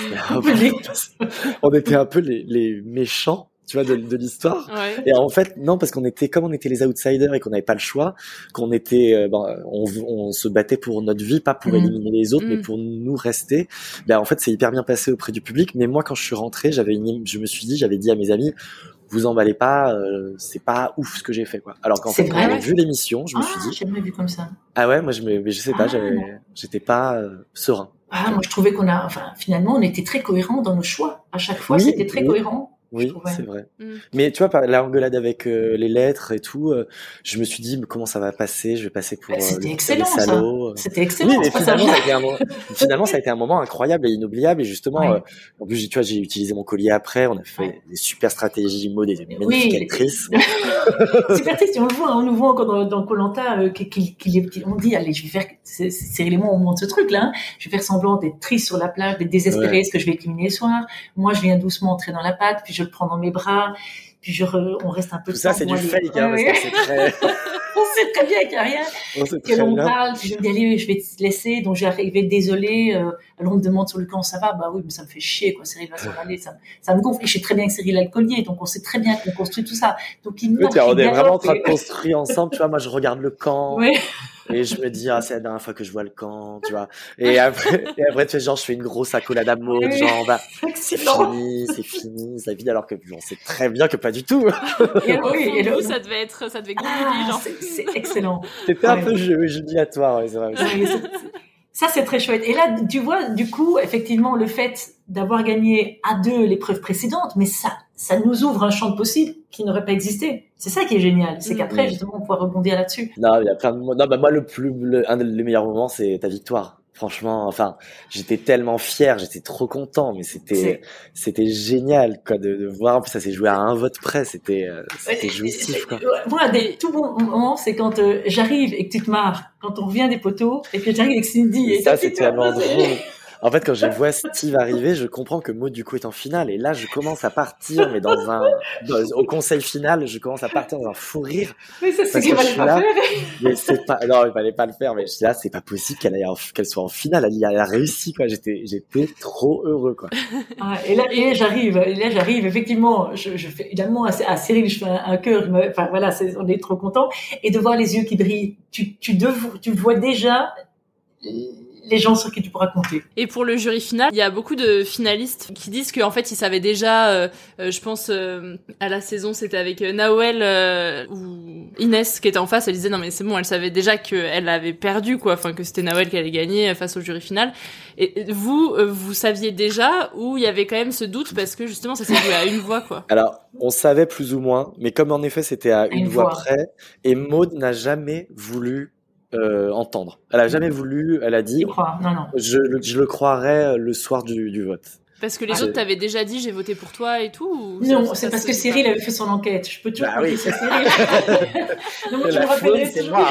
va... on était un peu les, les méchants, tu vois, de, de l'histoire. Ouais. Et en fait, non, parce qu'on était, comme on était les outsiders et qu'on n'avait pas le choix, qu'on était, euh, ben, on, on se battait pour notre vie, pas pour mmh. éliminer les autres, mmh. mais pour nous rester. Ben, en fait, c'est hyper bien passé auprès du public. Mais moi, quand je suis rentré, j'avais une, je me suis dit, j'avais dit à mes amis, vous emballez pas, euh, c'est pas ouf ce que j'ai fait, quoi. Alors qu'en c'est fait, vrai, quand j'ai ouais. vu l'émission, je ah, me suis dit. J'ai jamais vu comme ça. Ah ouais, moi, je me, mais je sais pas, ah, j'avais, non. j'étais pas euh, serein. Ah, moi, je trouvais qu'on a, enfin, finalement, on était très cohérents dans nos choix. À chaque fois, oui, c'était très oui. cohérent. Oui, c'est vrai. Mmh. Mais tu vois, la engueulade avec euh, les lettres et tout, euh, je me suis dit, mais comment ça va passer? Je vais passer pour bah, c'était euh, excellent, les salauds. Ça. C'était excellent. Oui, mais finalement ça, a été un moment, finalement, ça a été un moment incroyable et inoubliable. Et justement, ouais. euh, en plus, tu vois, j'ai utilisé mon collier après. On a fait ouais. des super stratégies, Maud, des magnifiques oui, actrices. Super triste. On le voit, on nous voit encore dans, dans Koh-Lanta, euh, qu'il, qu'il, on dit, allez, je vais faire, c'est, Cyril et moi, on monte ce truc-là. Hein. Je vais faire semblant d'être triste sur la plage, d'être désespérée, ouais. ce que je vais éliminer le soir. Moi, je viens doucement entrer dans la pâte, puis je le prends dans mes bras. Puis je re, on reste un peu. Tout ça, c'est du fake, hein, ouais. parce que c'est très. On sait très bien qu'il n'y a rien. On sait que l'on bien. Parle. Puis je me dis, allez, je vais te laisser. Donc j'arrivais désolée. Euh, alors on me demande sur le camp, ça va? Bah oui, mais ça me fait chier, quoi. Cyril va s'en aller. Ça, ça me gonfle. Et je sais très bien que Cyril a le collier. Donc on sait très bien qu'on construit tout ça. Donc il me. Oui, on est vraiment en train de construire ensemble. Tu vois, moi, je regarde le camp. Oui. Et je me dis, ah, c'est la dernière fois que je vois le camp, tu vois. Et après, et après, tu fais genre, je fais une grosse accolade à Maud, oui. genre, bah, c'est fini, c'est fini, c'est vide, alors que, on sait très bien que pas du tout. Et oui, et le... ça devait être, ça devait grouiller, ah, genre. C'est, c'est excellent. C'était ouais. un peu jubilatoire, ouais, c'est vrai. Ouais, Ça, c'est très chouette. Et là, tu vois, du coup, effectivement, le fait d'avoir gagné à deux l'épreuve précédente, mais ça, ça nous ouvre un champ de possibles qui n'aurait pas existé. C'est ça qui est génial. C'est qu'après, justement, on pourra rebondir là-dessus. Non, il y a plein de, non, bah, moi, le plus, le, un des meilleurs moments, c'est ta victoire. Franchement, enfin, j'étais tellement fier, j'étais trop content, mais c'était, c'est... c'était génial, quoi, de, de voir. En plus, ça s'est joué à un vote près, c'était, euh, c'était ouais, jouissif, quoi. Moi, des tout bons moments, c'est quand euh, j'arrive et que tu te marres, quand on revient des poteaux, et puis j'arrive avec Cindy. Et, et ça, c'était tellement drôle. En fait, quand je vois Steve arriver, je comprends que Maud, du coup, est en finale. Et là, je commence à partir, mais dans un, dans, au conseil final, je commence à partir dans un fou rire. Mais ça, c'est qu'il fallait pas là, faire. Mais c'est pas, non, il fallait pas le faire, mais je suis là, c'est pas possible qu'elle aille en, qu'elle soit en finale. Elle, elle a réussi, quoi. J'étais, j'étais trop heureux, quoi. Ah, et là, et là, j'arrive, et là, j'arrive, effectivement, je, je fais, évidemment, à, à Cyril, je fais un, un cœur, enfin, voilà, c'est, on est trop contents. Et de voir les yeux qui brillent. Tu, tu, dev, tu vois déjà, les gens sur qui tu pourras compter. Et pour le jury final, il y a beaucoup de finalistes qui disent qu'en fait ils savaient déjà, euh, euh, je pense euh, à la saison c'était avec euh, Nawel euh, ou Inès qui était en face, elle disait non mais c'est bon, elle savait déjà qu'elle avait perdu quoi, enfin que c'était Nawel qui allait gagner face au jury final. Et vous, euh, vous saviez déjà ou il y avait quand même ce doute parce que justement ça s'est joué à une voix quoi. Alors on savait plus ou moins, mais comme en effet c'était à une, une voix près, et Maud n'a jamais voulu Euh, entendre. Elle a jamais voulu, elle a dit, non, non. Je, je le croirais le soir du, du vote. Parce que les ah, autres t'avaient déjà dit j'ai voté pour toi et tout ou non, ça, c'est ça, parce ça, que Cyril pas... avait fait son enquête. Je peux toujours bah oui. c'est Cyril. non, moi, je me rappelle toujours.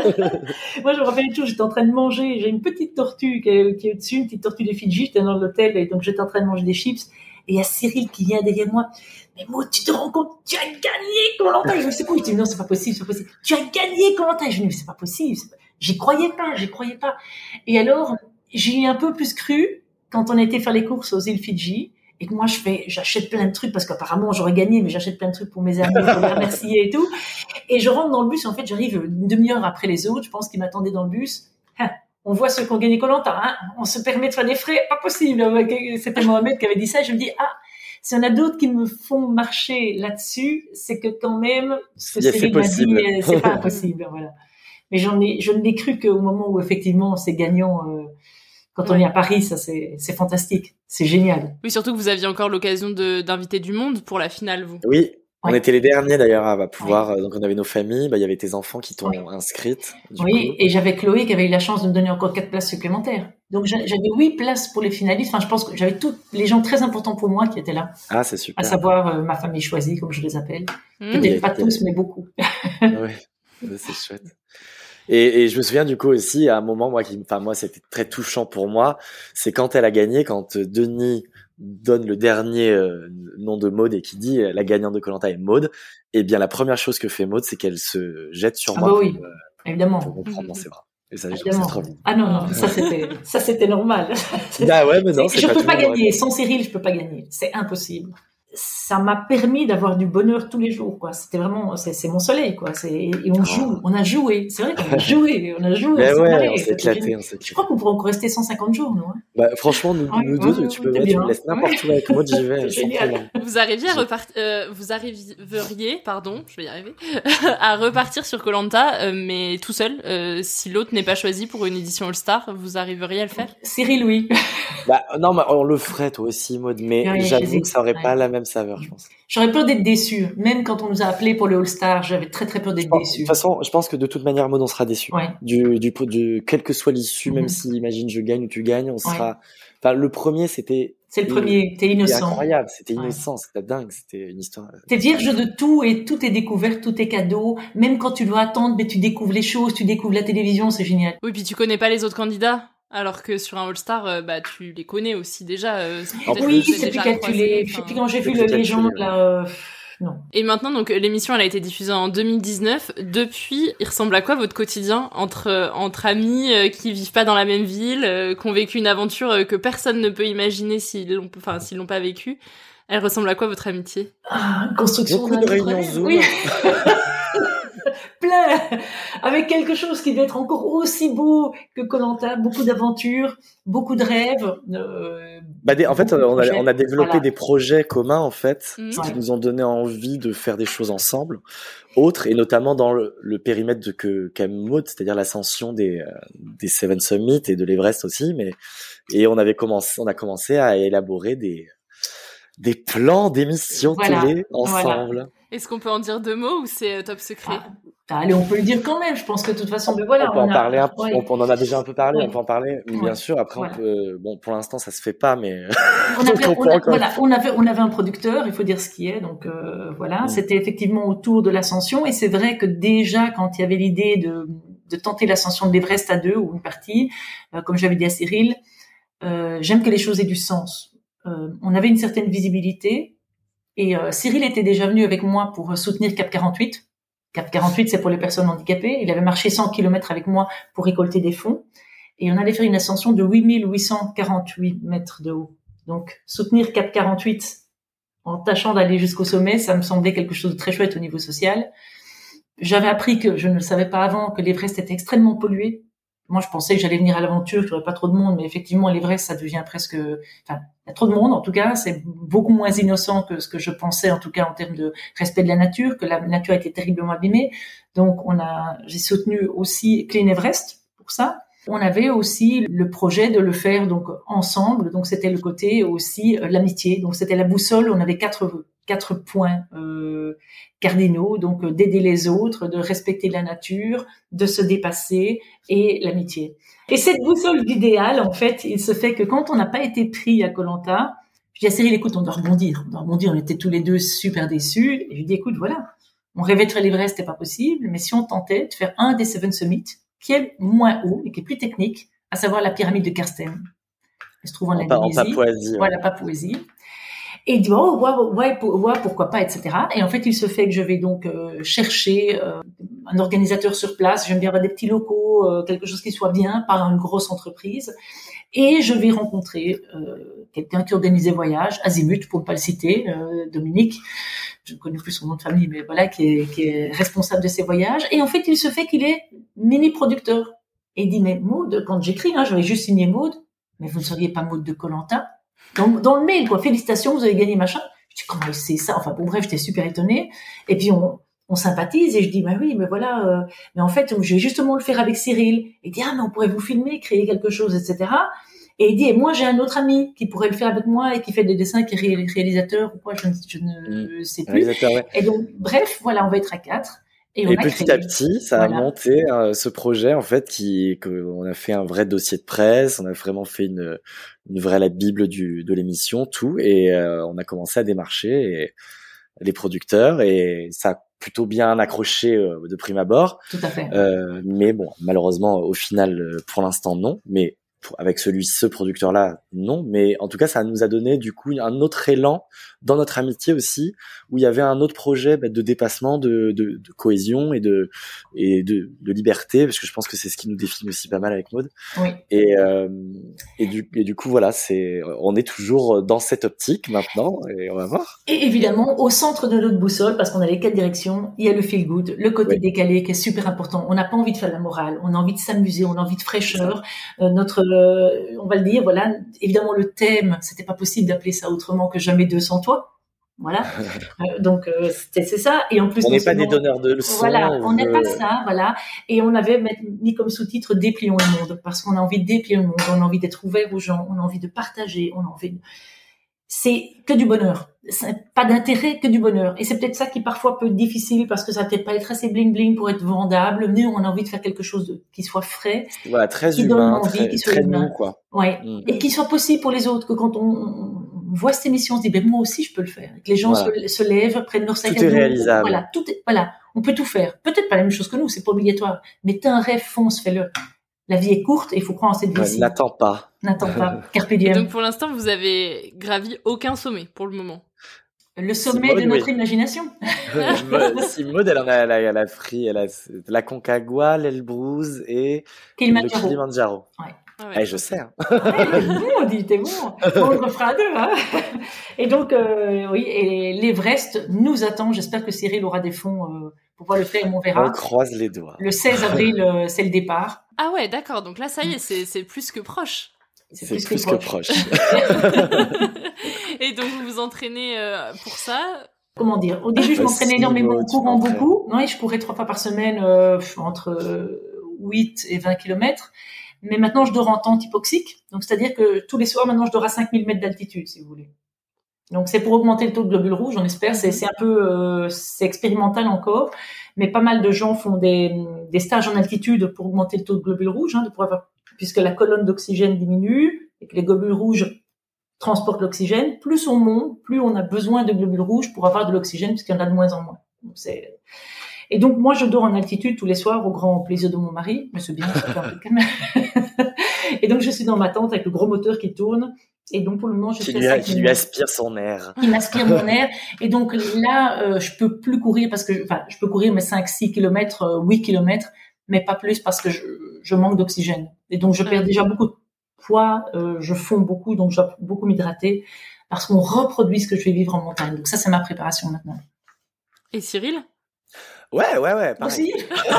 moi, je me rappelle toujours, j'étais en train de manger, j'ai une petite tortue qui est, qui est au-dessus, une petite tortue des Fidji, j'étais dans l'hôtel et donc j'étais en train de manger des chips et il y a Cyril qui vient derrière moi. Mais moi, tu te rends compte, tu as gagné Koh-Lanta. Je me sais pas, je dis non, c'est pas possible, c'est pas possible. Tu as gagné Koh-Lanta. Je me dis mais c'est pas possible. C'est pas... J'y croyais pas, j'y croyais pas. Et alors, j'y ai un peu plus cru quand on a été faire les courses aux îles Fidji et que moi, je fais, j'achète plein de trucs parce qu'apparemment, j'aurais gagné, mais j'achète plein de trucs pour mes amis, pour les remercier et tout. Et je rentre dans le bus, en fait, j'arrive une demi-heure après les autres, je pense qu'ils m'attendaient dans le bus. Hein, on voit ceux qui ont gagné Koh-Lanta, hein, on se permet de faire des frais, pas possible. C'était Mohamed qui avait dit ça, je me dis, ah, s'il y en a d'autres qui me font marcher là-dessus, c'est que quand même, ce que Cyril m'a dit, c'est pas impossible, voilà. Mais j'en ai, je ne l'ai cru qu'au moment où effectivement c'est gagnant. Euh, quand ouais. on est à Paris, ça c'est, c'est fantastique, c'est génial. Oui, surtout que vous aviez encore l'occasion de d'inviter du monde pour la finale, vous. Oui, ouais. On était les derniers d'ailleurs à pouvoir. Ouais. Donc on avait nos familles, bah il y avait tes enfants qui t'ont ouais. inscrite. Oui, coup. Et j'avais Chloé qui avait eu la chance de me donner encore quatre places supplémentaires. Donc j'avais huit places pour les finalistes. Enfin, je pense que j'avais tous les gens très importants pour moi qui étaient là. Ah, c'est super. À savoir euh, ma famille choisie, comme je les appelle. Mmh. Peut-être pas tous, mais beaucoup. Oui, c'est chouette. Et, et je me souviens du coup aussi à un moment moi qui, enfin moi c'était très touchant pour moi, c'est quand elle a gagné, quand Denis donne le dernier euh, nom de Maud et qui dit euh, la gagnante de Koh-Lanta est Maud, et bien la première chose que fait Maud c'est qu'elle se jette sur ah moi bah pour, oui, euh, évidemment. pour me prendre dans ses bras. Et ça, je trouve ça trop bien. Ah non non, ça c'était ça c'était normal. Ah ouais, mais non, c'est je pas peux tout pas le monde, gagner ouais. sans Cyril, je peux pas gagner, c'est impossible. Ça m'a permis d'avoir du bonheur tous les jours, quoi. C'était vraiment, c'est, c'est mon soleil, quoi. C'est, et on joue, on a joué. C'est vrai qu'on a joué, on a joué. Mais on ouais, marré, on s'est éclaté, on s'est éclaté. Je crois qu'on pourrait encore rester cent cinquante jours, nous, hein. Bah, franchement, nous, ouais, nous deux, ouais, tu peux mettre, tu me laisses n'importe où avec moi, j'y vais. Génial. Vous arriviez à repartir, euh, vous arriveriez, pardon, je vais y arriver, à repartir sur Koh-Lanta, euh, mais tout seul, euh, si l'autre n'est pas choisi pour une édition All-Star, vous arriveriez à le faire? Cyril, oui. Bah, non, mais on le ferait, toi aussi, Maud, mais ouais, j'avoue que ça aurait ouais. pas la même saveur, je pense. J'aurais peur d'être déçu. Même quand on nous a appelés pour le All-Star, j'avais très très peur d'être pense, déçu. De toute façon, je pense que de toute manière, Maud, on sera déçu. Ouais. Du, du, du, quelle que soit l'issue, mm-hmm. même si, imagine, je gagne ou tu gagnes, on sera, ouais. enfin, le premier, c'était, c'est le premier, t'es innocent. C'était incroyable, c'était innocent, ouais. c'était dingue, c'était une histoire. T'es vierge de tout et tout est découvert, tout est cadeau. Même quand tu dois attendre, mais tu découvres les choses, tu découvres la télévision, c'est génial. Oui, puis tu connais pas les autres candidats. Alors que sur un All-Star, euh, bah, tu les connais aussi déjà. Euh, oui, c'est plus calculé. Enfin, puis quand j'ai vu le légende, là, euh, non. Et maintenant, donc, l'émission, elle a été diffusée en deux mille dix-neuf. Depuis, il ressemble à quoi votre quotidien entre, entre amis euh, qui vivent pas dans la même ville, euh, qui ont vécu une aventure euh, que personne ne peut imaginer s'ils l'ont, enfin, s'ils l'ont pas vécu? Elle ressemble à quoi votre amitié? Ah, construction Beaucoup de réunions Zoom. Oui. plein, avec quelque chose qui doit être encore aussi beau que Koh-Lanta, beaucoup d'aventures, beaucoup de rêves. Euh, bah des, en fait, on a, on a développé voilà. des projets communs, en fait, Mmh. qui Ouais. nous ont donné envie de faire des choses ensemble, autres, et notamment dans le, le périmètre de que qu'a Maud, c'est-à-dire l'ascension des, euh, des Seven Summits et de l'Everest aussi, mais, et on avait commencé, on a commencé à élaborer des, des plans d'émissions Voilà. télé ensemble. Voilà. Est-ce qu'on peut en dire deux mots ou c'est euh, top secret? Ah, allez, on peut le dire quand même. Je pense que de toute façon, mais voilà, on peut en a- parler un peu, ouais. on, on en a déjà un peu parlé, Ouais. on peut en parler, bien Ouais. sûr. Après, Voilà. on peut, bon, pour l'instant, ça se fait pas, mais On avait, on on, peut a- encore- voilà, on avait, on avait un producteur, il faut dire ce qui est. Donc euh, voilà, Mm. c'était effectivement autour de l'ascension. Et c'est vrai que déjà, quand il y avait l'idée de, de tenter l'ascension de l'Everest à deux ou une partie, euh, comme j'avais dit à Cyril, euh, j'aime que les choses aient du sens. Euh, on avait une certaine visibilité. Et euh, Cyril était déjà venu avec moi pour soutenir Cap quarante-huit. Cap quarante-huit, c'est pour les personnes handicapées. Il avait marché cent kilomètres avec moi pour récolter des fonds. Et on allait faire une ascension de huit mille huit cent quarante-huit mètres de haut. Donc, soutenir Cap quarante-huit en tâchant d'aller jusqu'au sommet, ça me semblait quelque chose de très chouette au niveau social. J'avais appris que, je ne le savais pas avant, que l'Everest était extrêmement pollué. Moi, je pensais que j'allais venir à l'aventure, qu'il n'y aurait pas trop de monde, mais effectivement, l'Everest, ça devient presque, enfin, il y a trop de monde, en tout cas, c'est beaucoup moins innocent que ce que je pensais, en tout cas, en termes de respect de la nature, que la nature a été terriblement abîmée. Donc, on a, j'ai soutenu aussi Clean Everest pour ça. On avait aussi le projet de le faire, donc, ensemble. Donc, c'était le côté aussi, euh, l'amitié. Donc, c'était la boussole. On avait quatre, quatre points, euh, cardinaux, donc euh, d'aider les autres, de respecter la nature, de se dépasser et l'amitié. Et cette boussole d'idéal, en fait, il se fait que quand on n'a pas été pris à Koh-Lanta, je dis à Cyril, écoute, on doit rebondir, on doit rebondir, on était tous les deux super déçus, et je lui dis, écoute, voilà, on rêvait de faire l'Everest, c'était pas possible, mais si on tentait de faire un des Seven Summits, qui est moins haut et qui est plus technique, à savoir la pyramide de Karsten. Elle se trouve en, En, Pa- en Indonésie. Papouasie. ouais. Voilà, Papouasie. Et il dit, oh, ouais, ouais, pour- ouais, pourquoi pas, et cetera. Et en fait, il se fait que je vais donc euh, chercher euh, un organisateur sur place. J'aime bien avoir des petits locaux, euh, quelque chose qui soit bien, pas une grosse entreprise. Et je vais rencontrer euh, quelqu'un qui organisait voyage, Azimut, pour ne pas le citer, euh, Dominique. Je ne connais plus son nom de famille, mais voilà, qui est, qui est responsable de ces voyages. Et en fait, il se fait qu'il est mini-producteur. Et il dit, mais Maud, quand j'écris, hein, j'avais juste signé Maud, mais vous ne seriez pas Maud de Koh-Lanta. Dans, dans le mail, quoi, félicitations, vous avez gagné machin. Je dis, comment il sait ça? Enfin, bon, bref, j'étais super étonnée. Et puis, on, on sympathise et je dis, bah oui, mais voilà, euh, mais en fait, je vais justement le faire avec Cyril. Il dit, ah, mais on pourrait vous filmer, créer quelque chose, et cetera. Et il dit, et moi, j'ai un autre ami qui pourrait le faire avec moi et qui fait des dessins, qui est ré- réalisateur ou quoi, je, ne- je ne sais plus. Réalisateur, ouais. Et donc, bref, voilà, on va être à quatre. Et, on Et a petit créé. à petit, ça Voilà. a monté euh, ce projet en fait qui, que on a fait un vrai dossier de presse, on a vraiment fait une, une vraie la bible du de l'émission, tout, et euh, on a commencé à démarcher et, les producteurs et ça a plutôt bien accroché euh, de prime abord. Tout à fait. Euh, mais bon, malheureusement, au final, euh, pour l'instant, non. Mais pour, avec celui, ce producteur-là, non. Mais en tout cas, ça nous a donné du coup un autre élan dans notre amitié aussi, où il y avait un autre projet bah, de dépassement, de, de, de cohésion et de et de, de liberté, parce que je pense que c'est ce qui nous définit aussi pas mal avec Maud. Oui. Et euh, et du et du coup voilà, c'est on est toujours dans cette optique maintenant et on va voir. Et évidemment, au centre de notre boussole, parce qu'on a les quatre directions, il y a le feel good, le côté Oui. décalé qui est super important. On n'a pas envie de faire la morale, on a envie de s'amuser, on a envie de fraîcheur. Euh, notre, euh, on va le dire, voilà. Évidemment, le thème, c'était pas possible d'appeler ça autrement que jamais deux sans toi. Voilà. Euh, donc euh, c'est, c'est ça. Et en plus, on non n'est pas des seulement- donneurs de leçons. Voilà, on n'est veut- pas ça, voilà. Et on avait mis comme sous-titre déplions le monde, parce qu'on a envie de déplier le monde, on a envie d'être ouvert aux gens, on a envie de partager, on a envie de... C'est que du bonheur. C'est pas d'intérêt, que du bonheur. Et c'est peut-être ça qui parfois peut être difficile parce que ça va peut-être pas être assez bling bling pour être vendable. Nous, on a envie de faire quelque chose de, qui soit frais, Voilà, très qui donne humain, envie, très, qui soit très humain. nous quoi. Ouais. Mm. Et qui soit possible pour les autres, que quand on, on voit cette émission, on se dit, ben, moi aussi, je peux le faire. Et que les gens Voilà. se, se lèvent, prennent leur sac Tout à est dos. réalisable. Voilà, tout est, voilà. On peut tout faire. Peut-être pas la même chose que nous, c'est pas obligatoire. Mais t'as un rêve, fonce, fais-le. La vie est courte et il faut croire en cette Ouais, vie-ci. n'attends pas. N'attends pas. Carpe Et diem. donc pour l'instant, vous avez gravi aucun sommet pour le moment. Le sommet Simone, de notre oui. imagination. Maud- si Maud, elle en a, elle a, elle a pris, elle a la Concagua, l'Elbrus et Kilimanjaro. le Kilimanjaro. Ouais. Ah ouais. Eh, je sais. Hein. Ouais, t'es bon, on dit, t'es bon. On le refera à deux, hein. Et donc, euh, oui, et l'Everest nous attend. J'espère que Cyril aura des fonds euh, pouvoir le faire, on verra. On croise les doigts. Le seize avril, euh, c'est le départ. Ah ouais, d'accord. Donc là, ça y est, c'est, c'est plus que proche. C'est, c'est plus, plus que proche. Que proche. Et donc, vous vous entraînez euh, pour ça? Comment dire? Au début, je m'entraînais énormément en courant beaucoup. Oui, je courais trois fois par semaine euh, entre huit et vingt kilomètres. Mais maintenant, je dors en tente hypoxique. Donc, c'est-à-dire que tous les soirs, maintenant, je dors à cinq mille mètres d'altitude, si vous voulez. Donc, c'est pour augmenter le taux de globules rouges, on espère. C'est, c'est un peu, euh, c'est expérimental encore. Mais pas mal de gens font des, des stages en altitude pour augmenter le taux de globules rouges, hein, de pouvoir avoir, puisque la colonne d'oxygène diminue et que les globules rouges transportent l'oxygène. Plus on monte, plus on a besoin de globules rouges pour avoir de l'oxygène, puisqu'il y en a de moins en moins. Donc, c'est... Et donc, moi, je dors en altitude tous les soirs au grand plaisir de mon mari. Mais c'est bien, ça fait un peu de calme. Et donc, je suis dans ma tente avec le gros moteur qui tourne. Et donc, pour le moment, je qui fais lui, ça. Qui lui aspire son air. Qui m'aspire mon air. Et donc, là, euh, je peux plus courir parce que, enfin, je peux courir mes cinq, six kilomètres, euh, huit kilomètres, mais pas plus parce que je, je manque d'oxygène. Et donc, je perds déjà beaucoup de poids, euh, je fonds beaucoup, donc je dois beaucoup m'hydrater parce qu'on reproduit ce que je vais vivre en montagne. Donc, ça, c'est ma préparation maintenant. Et Cyril? Ouais, ouais, ouais, pareil. Aussi.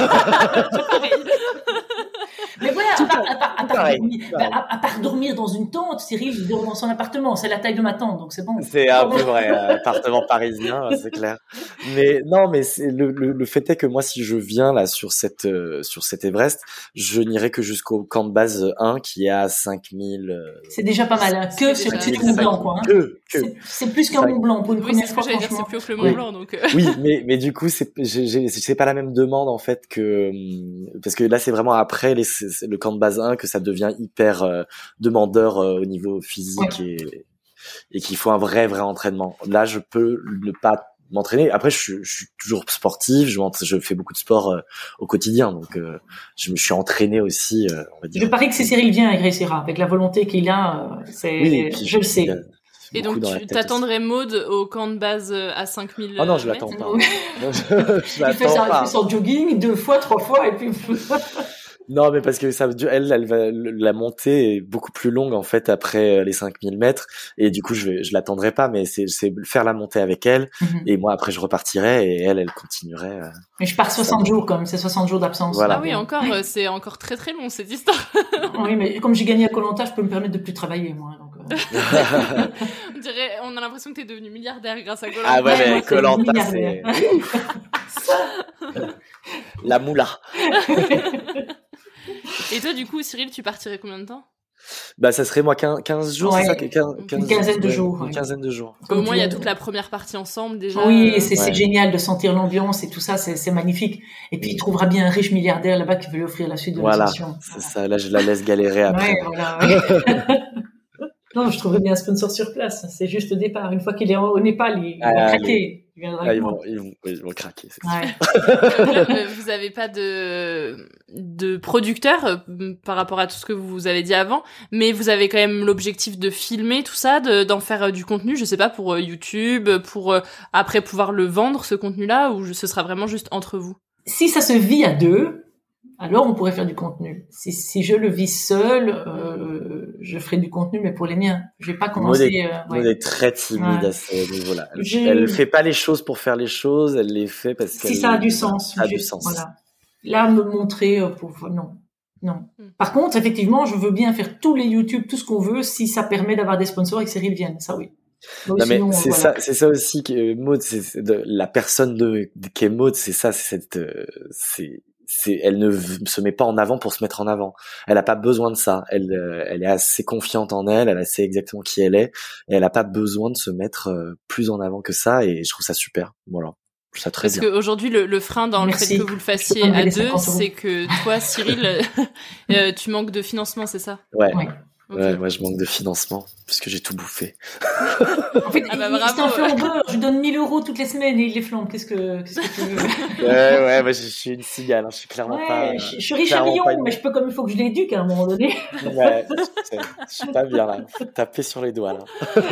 Mais voilà, à part, à, part, à, part dormir, à, à part dormir dans une tente, Cyril, il dort dans son appartement. C'est la taille de ma tente, donc c'est bon. C'est un peu vrai, euh, appartement parisien, c'est clair. Mais non, mais c'est le, le, le fait est que moi, si je viens là sur cette euh, sur cet Everest, je n'irai que jusqu'au camp de base un qui est à cinq mille. Euh, c'est déjà pas mal. Hein. Que c'est plus qu'un Mont Blanc, quoi. Hein. Que, que. C'est, c'est plus qu'un Mont Blanc pour une oui, première c'est fois. Dire, c'est plus que le Mont oui. Blanc, donc. Euh... Oui, mais mais du coup, c'est j'ai, j'ai, c'est pas la même demande en fait que parce que là, c'est vraiment après les, c'est le camp de base un que ça devient hyper euh, demandeur euh, au niveau physique ouais. et et qu'il faut un vrai vrai entraînement. Là, je peux ne pas m'entraîner. Après, je suis, je suis toujours sportif, je, je fais beaucoup de sport euh, au quotidien, donc euh, je me suis entraîné aussi. Euh, on va dire. Je parie que si Cyril vient, il réussira avec la volonté qu'il a. Euh, c'est, oui, puis, je le sais. A, et donc, tu t'attendrais aussi. Maud au camp de base à cinq mille Oh non, je l'attends pas. je, je il, fait ça, il fait son jogging deux fois, trois fois, et puis. Non, mais parce que ça, elle, elle va, la montée est beaucoup plus longue en fait après les cinq mille mètres, et du coup je vais, je l'attendrai pas, mais c'est, c'est faire la montée avec elle, mm-hmm. et moi après je repartirai et elle, elle continuerait. Euh, mais je pars soixante jours comme c'est soixante jours d'absence. Voilà. Ah oui, encore, euh, c'est encore très très long cette histoire. Oui, mais comme j'ai gagné à Koh-Lanta, je peux me permettre de plus travailler moi. Donc, euh... on dirait, on a l'impression que t'es devenu milliardaire grâce à Koh-Lanta. Ah ouais, mais Koh-Lanta c'est la moula. Et toi, du coup, Cyril, tu partirais combien de temps? Bah, ça serait moi quinze jours, ouais, c'est ça, quinze, quinze, une quinzaine de jours. Une ouais. quinzaine de jours. Au moins, il y a toute la première partie ensemble, déjà. Oui, c'est, ouais. c'est génial de sentir l'ambiance et tout ça, c'est, c'est magnifique. Et puis, il trouvera bien un riche milliardaire là-bas qui veut lui offrir la suite de voilà, la session. C'est voilà, c'est ça. Là, je la laisse galérer après. Ouais, voilà, ouais. Non, je trouverais bien un sponsor sur place. C'est juste au départ. Une fois qu'il est au Népal, il ah, va craquer. Les... Ah, ils, vont, ils, vont, ils vont craquer. C'est ouais. Vous n'avez pas de, de producteur euh, par rapport à tout ce que vous avez dit avant, mais vous avez quand même l'objectif de filmer tout ça, de, d'en faire euh, du contenu, je sais pas, pour euh, YouTube, pour euh, après pouvoir le vendre, ce contenu-là, ou ce sera vraiment juste entre vous? Si ça se vit à deux, alors on pourrait faire du contenu. Si, si je le vis seul, euh, je ferai du contenu, mais pour les miens. Je vais pas commencer. Maud est, euh, ouais. Maud est très timide ouais. à ce niveau-là. Elle, je... elle fait pas les choses pour faire les choses, elle les fait parce que. Si ça a du sens. Ça a du sens. Voilà. Là, me montrer pour non, non. Par contre, effectivement, je veux bien faire tous les YouTube, tout ce qu'on veut, si ça permet d'avoir des sponsors et que Cyril vienne. Ça, oui. Donc, non, sinon, mais c'est voilà. ça, c'est ça aussi que Maud, c'est, c'est de, la personne de, de qu'est Maud, c'est ça, c'est cette, euh, c'est. C'est, elle ne se met pas en avant pour se mettre en avant. Elle a pas besoin de ça. Elle, euh, elle est assez confiante en elle. Elle sait exactement qui elle est. Et elle a pas besoin de se mettre euh, plus en avant que ça. Et je trouve ça super. Voilà. Je trouve ça très Parce bien. Parce qu'aujourd'hui, le, le frein dans Merci. le fait que vous le fassiez à deux, c'est que toi, Cyril, euh, tu manques de financement, c'est ça? Ouais. ouais. Okay. Ouais, moi je manque de financement puisque j'ai tout bouffé. En fait, ah bah, il, c'est un flambeur. Je lui donne mille euros toutes les semaines et il les flambe. Qu'est-ce que, qu'est-ce que tu veux? Ouais, ouais, moi je suis une cigale. Hein. Je suis clairement ouais, pas. Je, je suis riche à Lyon, une... mais je peux comme il faut que je l'éduque à un moment donné. Ouais, je, je suis pas bien là. Faut taper sur les doigts là.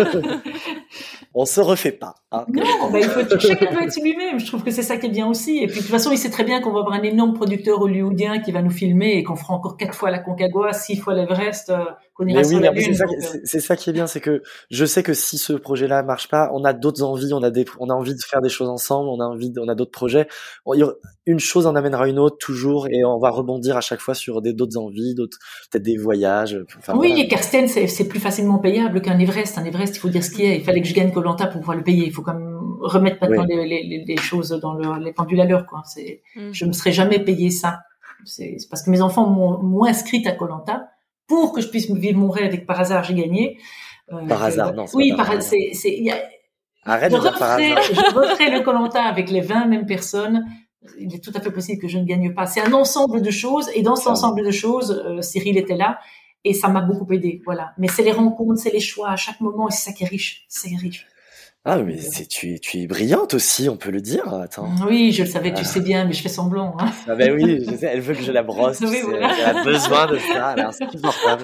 On se refait pas. Hein, non, bah, il faut chacun doit être lui-même. Je trouve que c'est ça qui est bien aussi. Et puis de toute façon, il sait très bien qu'on va avoir un énorme producteur hollywoodien qui va nous filmer et qu'on fera encore quatre fois la Concagua, six fois l'Everest. Euh, qu'on ira mais sur oui, la mais lune. c'est ça, donc, c'est, c'est ça qui est bien, c'est que je sais que si ce projet-là marche pas, on a d'autres envies, on a des, on a envie de faire des choses ensemble, on a envie, de, on a d'autres projets. On, y aura- une chose en amènera une autre toujours, et on va rebondir à chaque fois sur des d'autres envies, d'autres peut-être des voyages. Enfin, oui, voilà. et Karsten, c'est, c'est plus facilement payable qu'un Everest. Un Everest, il faut dire ce qu'il y a. Il fallait que je gagne Koh Lanta pour pouvoir le payer. Il faut quand même remettre maintenant Oui. les, les, les choses dans le, les pendules à l'heure, quoi. C'est, Mm. je me serais jamais payé ça. C'est, c'est parce que mes enfants m'ont, m'ont inscrite à Koh Lanta pour que je puisse vivre mon rêve et que par hasard j'ai gagné. Euh, Par que- hasard, non. c'est Oui, pas par, par hasard. c'est, c'est, il y a, Arrête je de dire par referai, hasard. je referai le Koh Lanta avec les vingt mêmes personnes. Il est tout à fait possible que je ne gagne pas. C'est un ensemble de choses, et dans cet Ça va. ensemble de choses, euh, Cyril était là, et ça m'a beaucoup aidé. Voilà. Mais c'est les rencontres, c'est les choix à chaque moment, et c'est ça qui est riche. C'est riche. Ah, mais c'est, tu, es- tu es brillante aussi, on peut le dire. Attends. Oui, je le savais, tu Ah. sais bien, mais je fais semblant. Hein. Ah ben oui, je sais, elle veut que je la brosse. Tu Oui, sais, voilà. elle a besoin de ça, elle est insupportable.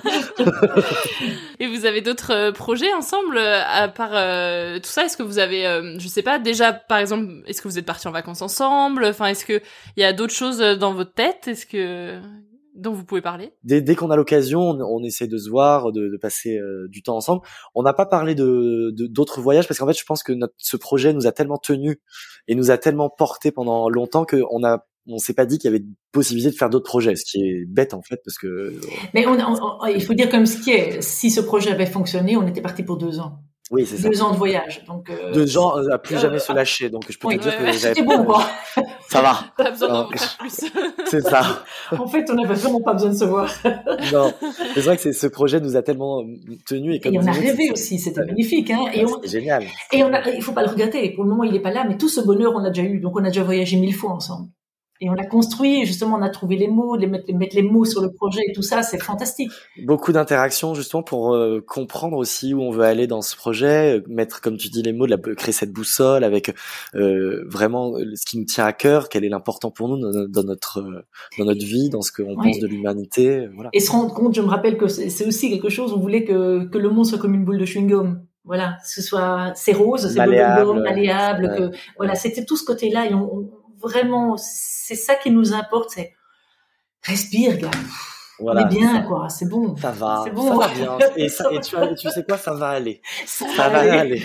Et vous avez d'autres euh, projets ensemble euh, à part euh, tout ça? Est-ce que vous avez, euh, je sais pas, déjà par exemple, est-ce que vous êtes partis en vacances ensemble? Enfin, est-ce que il y a d'autres choses euh, dans votre tête? Est-ce que dont vous pouvez parler? Dès, dès qu'on a l'occasion, on, on essaie de se voir, de, de passer euh, du temps ensemble. On n'a pas parlé de, de d'autres voyages parce qu'en fait, je pense que notre, ce projet nous a tellement tenus et nous a tellement porté pendant longtemps qu'on a, on s'est pas dit qu'il y avait possibilité de faire d'autres projets, ce qui est bête en fait parce que. Mais on, on- on- il faut dire comme ce qui est. Si ce projet avait fonctionné, on était parti pour deux ans. Oui, c'est ça. Deux ans de voyage. Donc, euh, De gens euh, à plus euh, jamais se lâcher, donc je peux oui, te dire ouais, que ouais, j'avais. c'était bon, quoi. Ça va. T'as besoin d'en Non, faire plus. c'est ça. En fait, on n'avait vraiment pas besoin de se voir. Non, c'est vrai que c'est, ce projet nous a tellement tenus et comme Et on a dit, rêvé c'est- aussi, c'était Ouais. magnifique. Hein. Et, on, c'est génial. et on a, il faut pas le regretter. Pour le moment, il n'est pas là, mais tout ce bonheur, on l'a déjà eu. Donc, on a déjà voyagé mille fois ensemble. Et on l'a construit. Et justement, on a trouvé les mots, les mettre, les mettre les mots sur le projet et tout ça, c'est fantastique. Beaucoup d'interactions justement pour euh, comprendre aussi où on veut aller dans ce projet, euh, mettre comme tu dis les mots, de la, créer cette boussole avec euh, vraiment euh, ce qui nous tient à cœur, quel est l'important pour nous dans, dans notre euh, dans notre vie, dans ce qu'on Oui. pense de l'humanité, euh, voilà. Et se rendre compte, je me rappelle que c'est, c'est aussi quelque chose, on voulait que, que le monde soit comme une boule de chewing-gum. Voilà, que ce soit, c'est rose, c'est Malléable, bubblegum, malléable, ouais. que, voilà, c'était tout ce côté-là, et on, on- vraiment, c'est ça qui nous importe, c'est, respire, gars. Voilà, on est bien, ça, quoi, c'est bon. ça va, C'est bon. ça va bien. Et, ça, et tu, tu sais quoi, ça va aller. Ça Ça va aller.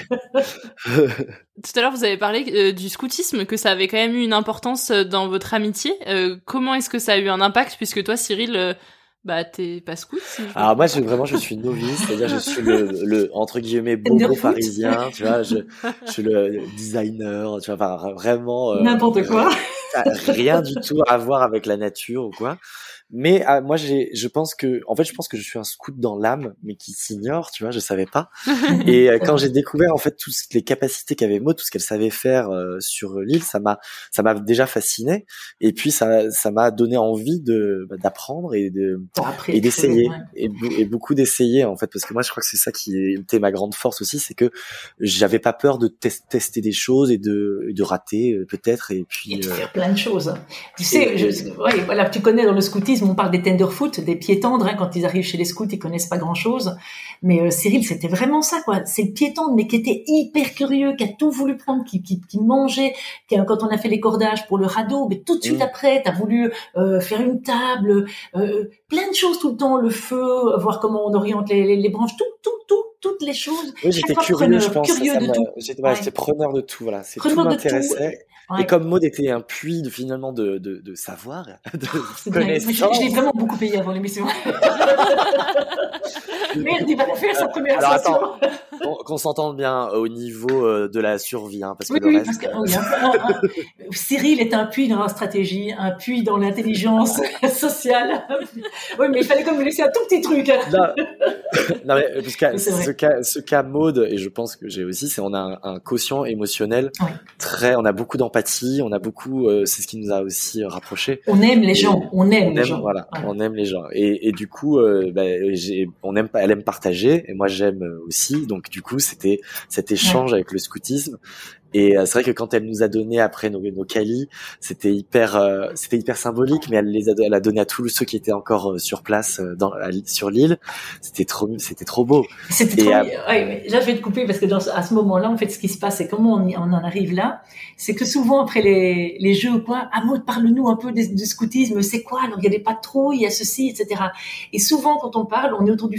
Tout à l'heure, vous avez parlé euh, du scoutisme, que ça avait quand même eu une importance euh, dans votre amitié. Euh, comment est-ce que ça a eu un impact, puisque toi, Cyril, euh, bah t'es pas scout si je me Alors moi, trompe je, vraiment, je suis novice, c'est-à-dire je suis le, le entre guillemets bobo Tenderfoot. parisien, tu vois, je, je suis le designer, tu vois, enfin, vraiment. euh, N'importe quoi. Ça a rien du tout à voir avec la nature ou quoi. Mais ah, moi, j'ai, je pense que, en fait, je pense que je suis un scout dans l'âme, mais qui s'ignore, tu vois, je savais pas. Et euh, quand j'ai découvert en fait toutes les capacités qu'avait Maud, tout ce qu'elle savait faire euh, sur l'île, ça m'a, ça m'a déjà fasciné. Et puis ça, ça m'a donné envie de bah, d'apprendre et de Après, et d'essayer ouais. et, bou- et beaucoup d'essayer en fait, parce que moi, je crois que c'est ça qui était ma grande force aussi, c'est que j'avais pas peur de tes- tester des choses et de, et de rater euh, peut-être. Et puis Et de euh, faire plein de choses. Tu sais, et- je, ouais, voilà, tu connais dans le scoutisme, on parle des tenderfoot, des pieds tendres. Hein, quand ils arrivent chez les scouts, ils connaissent pas grand-chose. Mais euh, Cyril, c'était vraiment ça, quoi. C'est le pied tendre, mais qui était hyper curieux, qui a tout voulu prendre, qui, qui, qui mangeait. Qui, quand on a fait les cordages pour le radeau, mais tout de suite Mmh. après, t'as voulu euh, faire une table, euh, plein de choses tout le temps, le feu, voir comment on oriente les, les, les branches, tout, tout, tout, toutes les choses. oui, Chaque j'étais fois curieux, preneur, je pense. curieux ça de m'a- tout. J'étais, voilà, Ouais. j'étais preneur de tout, voilà. C'est tout Preneur de tout. m'intéressait. Ouais. Et comme Maud était un puits de finalement de de, de savoir, de C'est dingue. Je, connaissance. je l'ai vraiment beaucoup payé avant l'émission. Merde, il va la faire sa première Alors session. attends, qu'on, qu'on s'entende bien au niveau euh, de la survie, hein, parce que Oui, le oui, reste. parce que oui, un- un- un- Cyril est un puits dans la stratégie, un puits dans l'intelligence sociale. Oui, mais il fallait quand même me laisser un tout petit truc. hein. Non, non mais parce que Oui, c'est vrai. ce cas, ce cas Maud, et je pense que j'ai aussi, c'est on a un, un quotient émotionnel Ouais. très, on a beaucoup d'empathie, on a beaucoup, euh, c'est ce qui nous a aussi euh, rapprochés. On aime les gens, on aime On les aime, gens. voilà, Ouais. on aime les gens. Et, et du coup, euh, bah, j'ai, on aime, elle aime partager, et moi j'aime aussi. Donc du coup, c'était cet échange avec le scoutisme. Et euh, c'est vrai que quand elle nous a donné après nos, nos calis, c'était hyper, euh, c'était hyper symbolique. Mais elle les a, elle a donné à tous ceux qui étaient encore euh, sur place euh, dans, à l- sur l'île. C'était trop, c'était trop beau. C'était Et trop. à- Ouais, ouais. Là, je vais te couper parce que dans, à ce moment-là, en fait, ce qui se passe, et comment on, y- on en arrive là, c'est que souvent après les, les jeux ou quoi, ah Maud, parle-nous un peu des- du scoutisme. C'est quoi? Alors, il y a des patrouilles, il y a ceci, et cetera. Et souvent, quand on parle, on est autour du feu.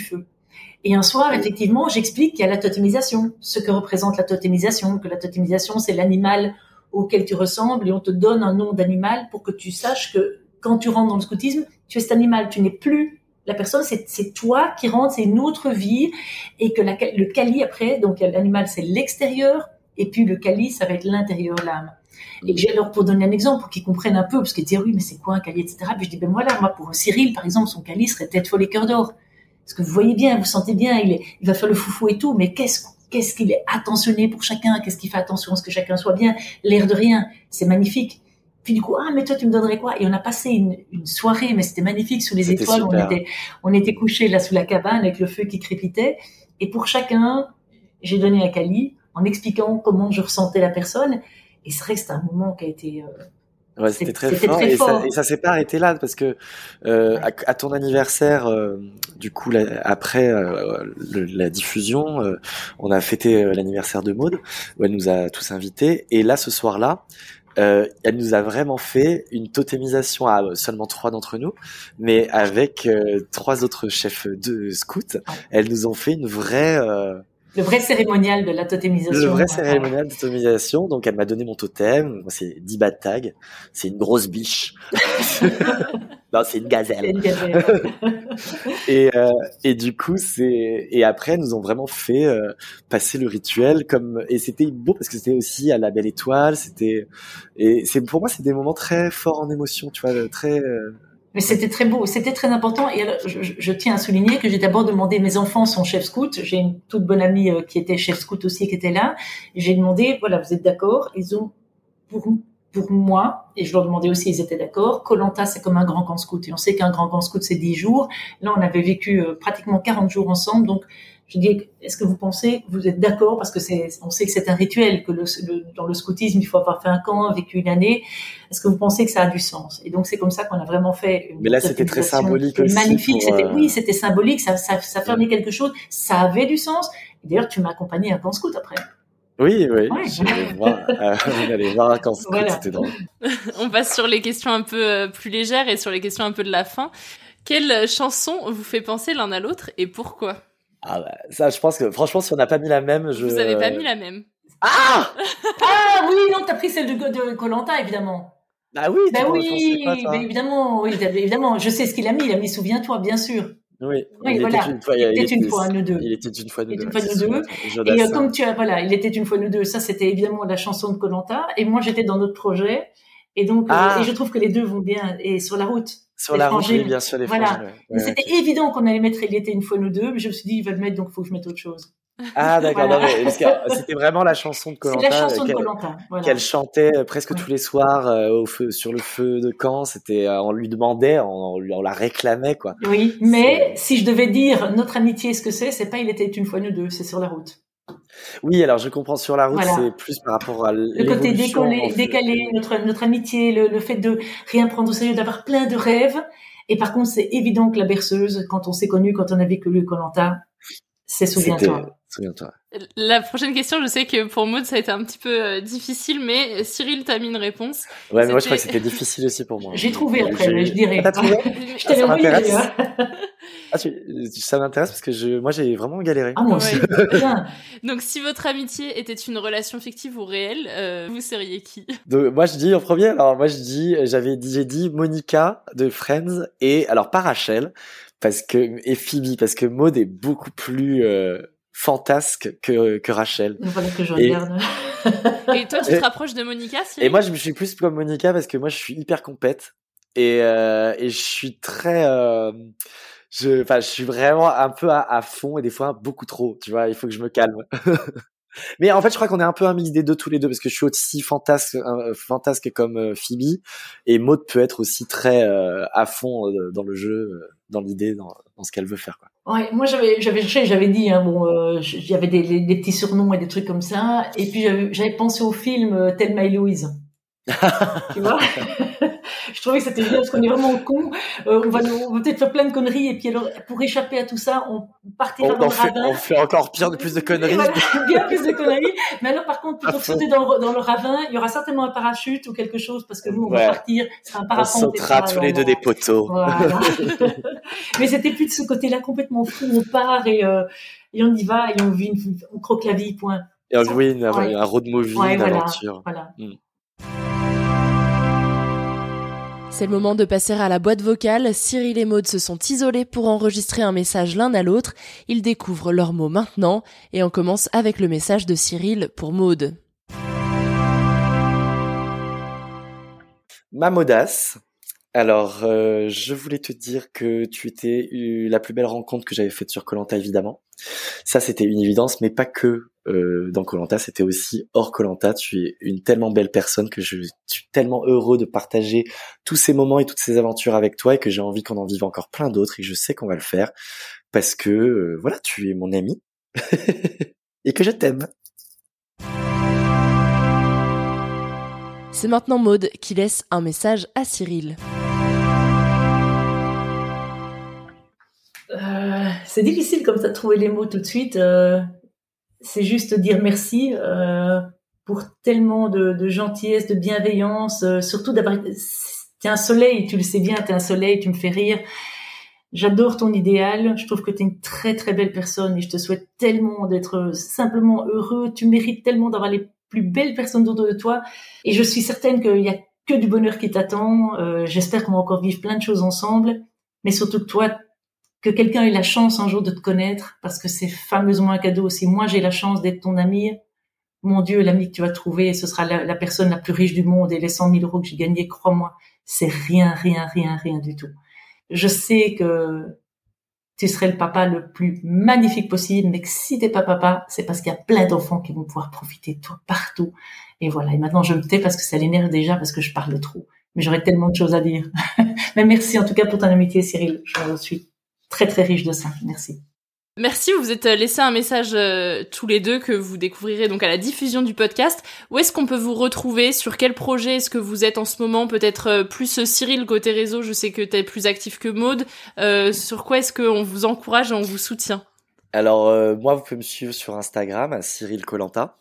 Et un soir, effectivement, j'explique qu'il y a la totémisation, ce que représente la totémisation, que la totémisation, c'est l'animal auquel tu ressembles et on te donne un nom d'animal pour que tu saches que quand tu rentres dans le scoutisme, tu es cet animal, tu n'es plus la personne, c'est, c'est toi qui rentres, c'est une autre vie et que la, le kali après, donc l'animal c'est l'extérieur et puis le kali, ça va être l'intérieur, l'âme. Et j'ai alors pour donner un exemple pour qu'ils comprennent un peu, parce qu'ils disent oui mais c'est quoi un kali, et cetera. Puis je dis ben voilà, moi pour Cyril par exemple, son kali serait tête folle et cœur d'or. Parce que vous voyez bien, vous sentez bien, il, est, il va faire le foufou et tout, mais qu'est-ce, qu'est-ce qu'il est attentionné pour chacun, qu'est-ce qu'il fait attention à ce que chacun soit bien, l'air de rien, c'est magnifique. Puis du coup, ah mais toi tu me donnerais quoi? Et on a passé une, une soirée, mais c'était magnifique sous les c'était étoiles, super. on était, on était couchés là sous la cabane avec le feu qui crépitait, et pour chacun, j'ai donné un kali en expliquant comment je ressentais la personne, et c'est vrai que c'était un moment qui a été... Euh, Ouais, c'était très c'était fort, très et, fort. Ça, et ça s'est pas arrêté là parce que euh, à, à ton anniversaire, euh, du coup, là, après euh, le, la diffusion, euh, on a fêté euh, l'anniversaire de Maud où elle nous a tous invités. Et là, ce soir-là, euh, elle nous a vraiment fait une totémisation à seulement trois d'entre nous, mais avec euh, trois autres chefs de scouts. Elles nous ont fait une vraie euh, Le vrai cérémonial de la totémisation. Le vrai cérémonial de totémisation. Donc, elle m'a donné mon totem. C'est dix bas de tag. C'est une grosse biche. Non, c'est une gazelle. C'est une gazelle. et, euh, et du coup, c'est, et après, nous ont vraiment fait, euh, passer le rituel comme, et c'était beau parce que c'était aussi à la belle étoile. C'était, et c'est, pour moi, c'est des moments très forts en émotion, tu vois, très, euh, Mais c'était très beau, c'était très important. Et alors, je, je tiens à souligner que j'ai d'abord demandé, mes enfants sont chefs scouts. J'ai une toute bonne amie euh, qui était chef scout aussi, qui était là. Et j'ai demandé, voilà, vous êtes d'accord? Ils ont, pour, pour moi, et je leur demandais aussi, ils étaient d'accord. Koh-Lanta, c'est comme un grand camp scout. Et on sait qu'un grand camp scout, c'est dix jours. Là, on avait vécu euh, pratiquement quarante jours ensemble. Donc, je dis, est-ce que vous pensez, vous êtes d'accord? Parce que c'est, on sait que c'est un rituel, que le, le, dans le scoutisme, il faut avoir fait un camp, vécu une année. Est-ce que vous pensez que ça a du sens? Et donc, c'est comme ça qu'on a vraiment fait une. Mais là, c'était très symbolique aussi. Magnifique. Pour, c'était, euh... oui, c'était symbolique. Ça, ça, ça fermait quelque chose. Ça avait du sens. Et d'ailleurs, tu m'as accompagné à un camp scout après. Oui, oui. Ouais. J'allais voir, euh, on allait voir un camp scout, voilà. C'était drôle. On passe sur les questions un peu euh, plus légères et sur les questions un peu de la fin. Quelle chanson vous fait penser l'un à l'autre et pourquoi? Ah bah, ça, je pense que, franchement, si on n'a pas mis la même, je... Vous avez pas mis la même. Ah! Ah, oui, non, t'as pris celle de, de Koh-Lanta, évidemment. Bah oui, bah oui, quoi, bah évidemment, oui, évidemment. Je sais ce qu'il a mis, il a mis Souviens-toi, bien sûr. Oui, oui il voilà. était une fois, il était une fois nous deux. Il était une fois nous deux. Une fois nous deux. Et euh, comme tu as, voilà, il était une fois nous deux. Ça, c'était évidemment la chanson de Koh-Lanta. Et moi, j'étais dans notre projet. Et donc, ah. euh, et je trouve que les deux vont bien. Et sur la route. Sur la route, oui, bien sûr, les voilà. frangines. Ouais, ouais, c'était okay. évident qu'on allait mettre Il était une fois nous deux, mais je me suis dit, il va le mettre, donc il faut que je mette autre chose. Ah, d'accord, voilà. Non, mais, parce que c'était vraiment la chanson de Koh-Lanta. C'est la chanson de Koh-Lanta, voilà. Qu'elle chantait presque ouais. tous les soirs, euh, au feu, sur le feu de camp. C'était, euh, on lui demandait, on, on, on la réclamait, quoi. Oui, mais c'est... si je devais dire notre amitié, ce que c'est, c'est pas Il était une fois nous deux, c'est sur la route. Oui, alors je comprends, sur la route, voilà. C'est plus par rapport à le côté décollé, décalé, notre, notre amitié, le, le fait de rien prendre au sérieux, d'avoir plein de rêves. Et par contre, c'est évident que la berceuse, quand on s'est connus, quand on a vécu le Koh-Lanta, c'est Souviens-toi. Souviens-toi. La prochaine question, je sais que pour Maud, ça a été un petit peu euh, difficile, mais Cyril, t'as mis une réponse. Ouais, mais moi, je crois que c'était difficile aussi pour moi. J'ai trouvé après, j'ai... je dirais. Ah, t'as trouvé? Je t'avais ah, oublié, d'ailleurs. Ah, tu... ça m'intéresse parce que je, moi, j'ai vraiment galéré. Ah, moi aussi. Ouais. Donc, si votre amitié était une relation fictive ou réelle, euh, vous seriez qui? Donc, moi, je dis en premier, alors, moi, je dis, j'avais dit, j'ai dit Monica de Friends et, alors, pas Rachel, parce que, et Phoebe, parce que Maud est beaucoup plus, euh, fantasque que, que Rachel. Voilà que je regarde. Et, et toi, tu te rapproches de Monica, Cyril? Et moi, je me suis plus comme Monica parce que moi, je suis hyper compète et, euh, et je suis très, euh, je, enfin, je suis vraiment un peu à, à fond et des fois beaucoup trop, tu vois, il faut que je me calme. Mais en fait, je crois qu'on est un peu un mix des deux tous les deux parce que je suis aussi fantasque, euh, fantasque comme euh, Phoebe et Maud peut être aussi très euh, à fond euh, dans le jeu, euh, dans l'idée, dans, dans ce qu'elle veut faire, quoi. Ouais, moi j'avais j'avais j'avais dit hein, bon euh, il y avait des, des des petits surnoms et des trucs comme ça et puis j'avais, j'avais pensé au film euh, Thelma et Louise. Tu vois? je trouvais que c'était bien parce qu'on est vraiment con. Euh, on va, on va peut-être faire plein de conneries et puis alors, pour échapper à tout ça, on partira on, dans on le fait, ravin. On fait encore pire, de plus de conneries. Voilà, bien plus de conneries. Mais alors, par contre, plutôt que sauter dans, dans le ravin, il y aura certainement un parachute ou quelque chose parce que nous, on ouais. va partir. C'est un parapente. On sautera tous les deux des poteaux. Voilà. Mais c'était plus de ce côté-là complètement fou. On part et, euh, et on y va et on vit, une, on croque la vie, point. Et on vit une, ouais. un road movie, ouais, une voilà, aventure. Voilà. Mm. C'est le moment de passer à la boîte vocale. Cyril et Maud se sont isolés pour enregistrer un message l'un à l'autre. Ils découvrent leurs mots maintenant et on commence avec le message de Cyril pour Maud. Ma Maudace. Alors, euh, je voulais te dire que tu étais la plus belle rencontre que j'avais faite sur Koh-Lanta, évidemment. Ça, c'était une évidence, mais pas que euh, dans Koh-Lanta, c'était aussi hors Koh-Lanta. Tu es une tellement belle personne que je, je suis tellement heureux de partager tous ces moments et toutes ces aventures avec toi et que j'ai envie qu'on en vive encore plein d'autres et je sais qu'on va le faire parce que, euh, voilà, tu es mon ami et que je t'aime. C'est maintenant Maud qui laisse un message à Cyril. Euh, c'est difficile comme ça de trouver les mots tout de suite. Euh, c'est juste dire merci euh, pour tellement de, de gentillesse, de bienveillance, euh, surtout d'avoir... T'es un soleil, tu le sais bien, t'es un soleil, tu me fais rire. J'adore ton idéal, je trouve que t'es une très très belle personne et je te souhaite tellement d'être simplement heureux. Tu mérites tellement d'avoir les plus belles personnes autour de toi et je suis certaine qu'il y a que du bonheur qui t'attend. Euh, j'espère qu'on va encore vivre plein de choses ensemble, mais surtout que toi, que quelqu'un ait la chance un jour de te connaître, parce que c'est fameusement un cadeau aussi. Moi, j'ai la chance d'être ton ami. Mon Dieu, l'ami que tu vas trouver, ce sera la, la personne la plus riche du monde et les cent mille euros que j'ai gagnés, crois-moi, c'est rien, rien, rien, rien du tout. Je sais que tu serais le papa le plus magnifique possible, mais que si t'es pas papa, c'est parce qu'il y a plein d'enfants qui vont pouvoir profiter de toi partout. Et voilà. Et maintenant, je me tais parce que ça l'énerve déjà, parce que je parle trop. Mais j'aurais tellement de choses à dire. Mais merci en tout cas pour ton amitié, Cyril. Je suis très très riche de ça. Merci. Merci, vous vous êtes laissé un message euh, tous les deux que vous découvrirez donc à la diffusion du podcast. Où est-ce qu'on peut vous retrouver? Sur quel projet est-ce que vous êtes en ce moment? Peut-être euh, plus euh, Cyril côté réseau, je sais que t'es plus actif que Maud. Euh, sur quoi est-ce qu'on vous encourage et on vous soutient? Alors euh, moi, vous pouvez me suivre sur Instagram à Cyril Koh-Lanta.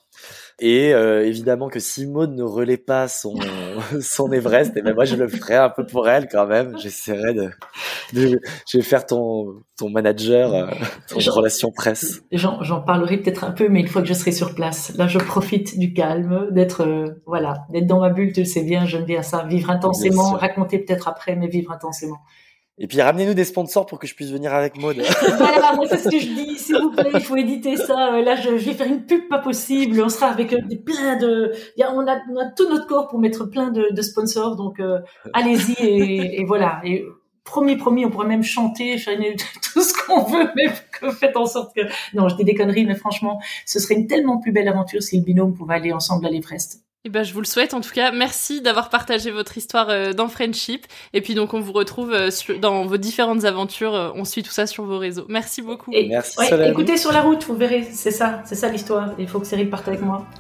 Et euh, évidemment que si Maud ne relaie pas son son Everest, et ben moi je le ferai un peu pour elle quand même. J'essaierai de, de je vais faire ton ton manager, euh, ton j'en, relation presse. J'en, j'en parlerai peut-être un peu, mais une fois que je serai sur place, là je profite du calme, d'être euh, voilà, d'être dans ma bulle. Tu le sais bien, j'aime bien ça, vivre intensément, raconter peut-être après, mais vivre intensément. Et puis ramenez-nous des sponsors pour que je puisse venir avec Maud. Voilà, moi c'est ce que je dis, s'il vous plaît, il faut éditer ça. Là, je, je vais faire une pub pas possible. On sera avec euh, des, plein de, y a, on, a, on a tout notre corps pour mettre plein de, de sponsors. Donc euh, allez-y et, et voilà. Et promis, promis, on pourrait même chanter, faire une, tout ce qu'on veut, mais que faites en sorte que. Non, je dis des conneries, mais franchement, ce serait une tellement plus belle aventure si le binôme pouvait aller ensemble à l'Everest. Eh ben, je vous le souhaite en tout cas. Merci d'avoir partagé votre histoire euh, dans Friendship. Et puis donc on vous retrouve euh, sur, dans vos différentes aventures. Euh, on suit tout ça sur vos réseaux. Merci beaucoup. Et, Merci. Ouais, écoutez sur la route, vous verrez. C'est ça, c'est ça l'histoire. Il faut que Cyril parte avec moi.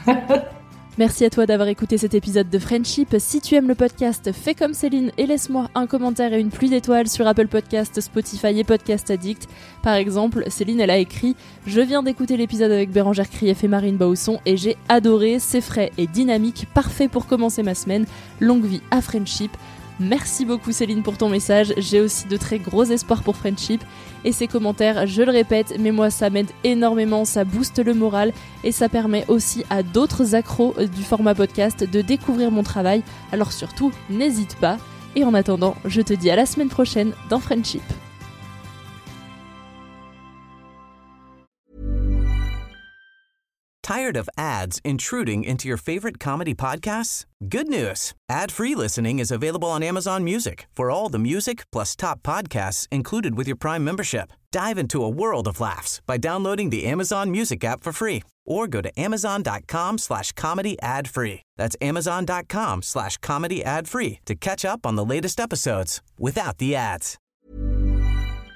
Merci à toi d'avoir écouté cet épisode de Friendship. Si tu aimes le podcast, fais comme Céline et laisse-moi un commentaire et une pluie d'étoiles sur Apple Podcasts, Spotify et Podcast Addict. Par exemple, Céline, elle a écrit « Je viens d'écouter l'épisode avec Bérangère Krief et Marine Bausson et j'ai adoré, c'est frais et dynamique, parfait pour commencer ma semaine. Longue vie à Friendship ». Merci beaucoup Céline pour ton message, j'ai aussi de très gros espoirs pour Friendship et ces commentaires, je le répète, mais moi ça m'aide énormément, ça booste le moral et ça permet aussi à d'autres accros du format podcast de découvrir mon travail, alors surtout n'hésite pas et en attendant, je te dis à la semaine prochaine dans Friendship. Tired of ads intruding into your favorite comedy podcasts? Good news. Ad-free listening is available on Amazon Music for all the music plus top podcasts included with your Prime membership. Dive into a world of laughs by downloading the Amazon Music app for free or go to amazon.com slash comedy ad free. That's amazon.com slash comedy ad free to catch up on the latest episodes without the ads.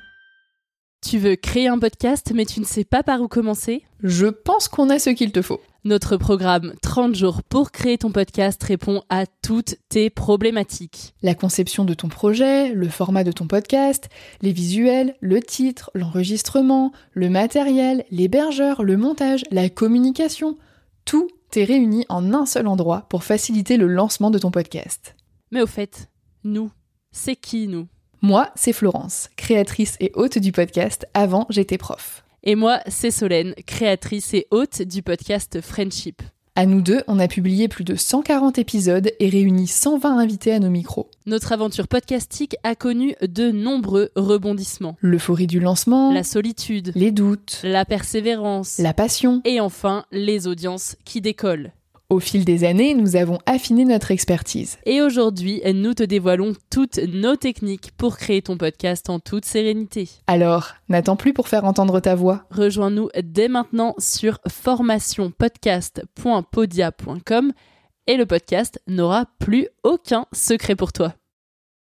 Tu veux créer un podcast mais tu ne sais pas par où commencer ? Je pense qu'on a ce qu'il te faut. Notre programme trente jours pour créer ton podcast répond à toutes tes problématiques. La conception de ton projet, le format de ton podcast, les visuels, le titre, l'enregistrement, le matériel, l'hébergeur, le montage, la communication, tout est réuni en un seul endroit pour faciliter le lancement de ton podcast. Mais au fait, nous, c'est qui nous ? Moi, c'est Florence, créatrice et hôte du podcast Avant j'étais prof. Et moi, c'est Solène, créatrice et hôte du podcast Friendship. À nous deux, on a publié plus de cent quarante épisodes et réuni cent vingt invités à nos micros. Notre aventure podcastique a connu de nombreux rebondissements. L'euphorie du lancement, la solitude, les doutes, la persévérance, la passion et enfin les audiences qui décollent. Au fil des années, nous avons affiné notre expertise. Et aujourd'hui, nous te dévoilons toutes nos techniques pour créer ton podcast en toute sérénité. Alors, n'attends plus pour faire entendre ta voix. Rejoins-nous dès maintenant sur formation podcast point podia point com et le podcast n'aura plus aucun secret pour toi.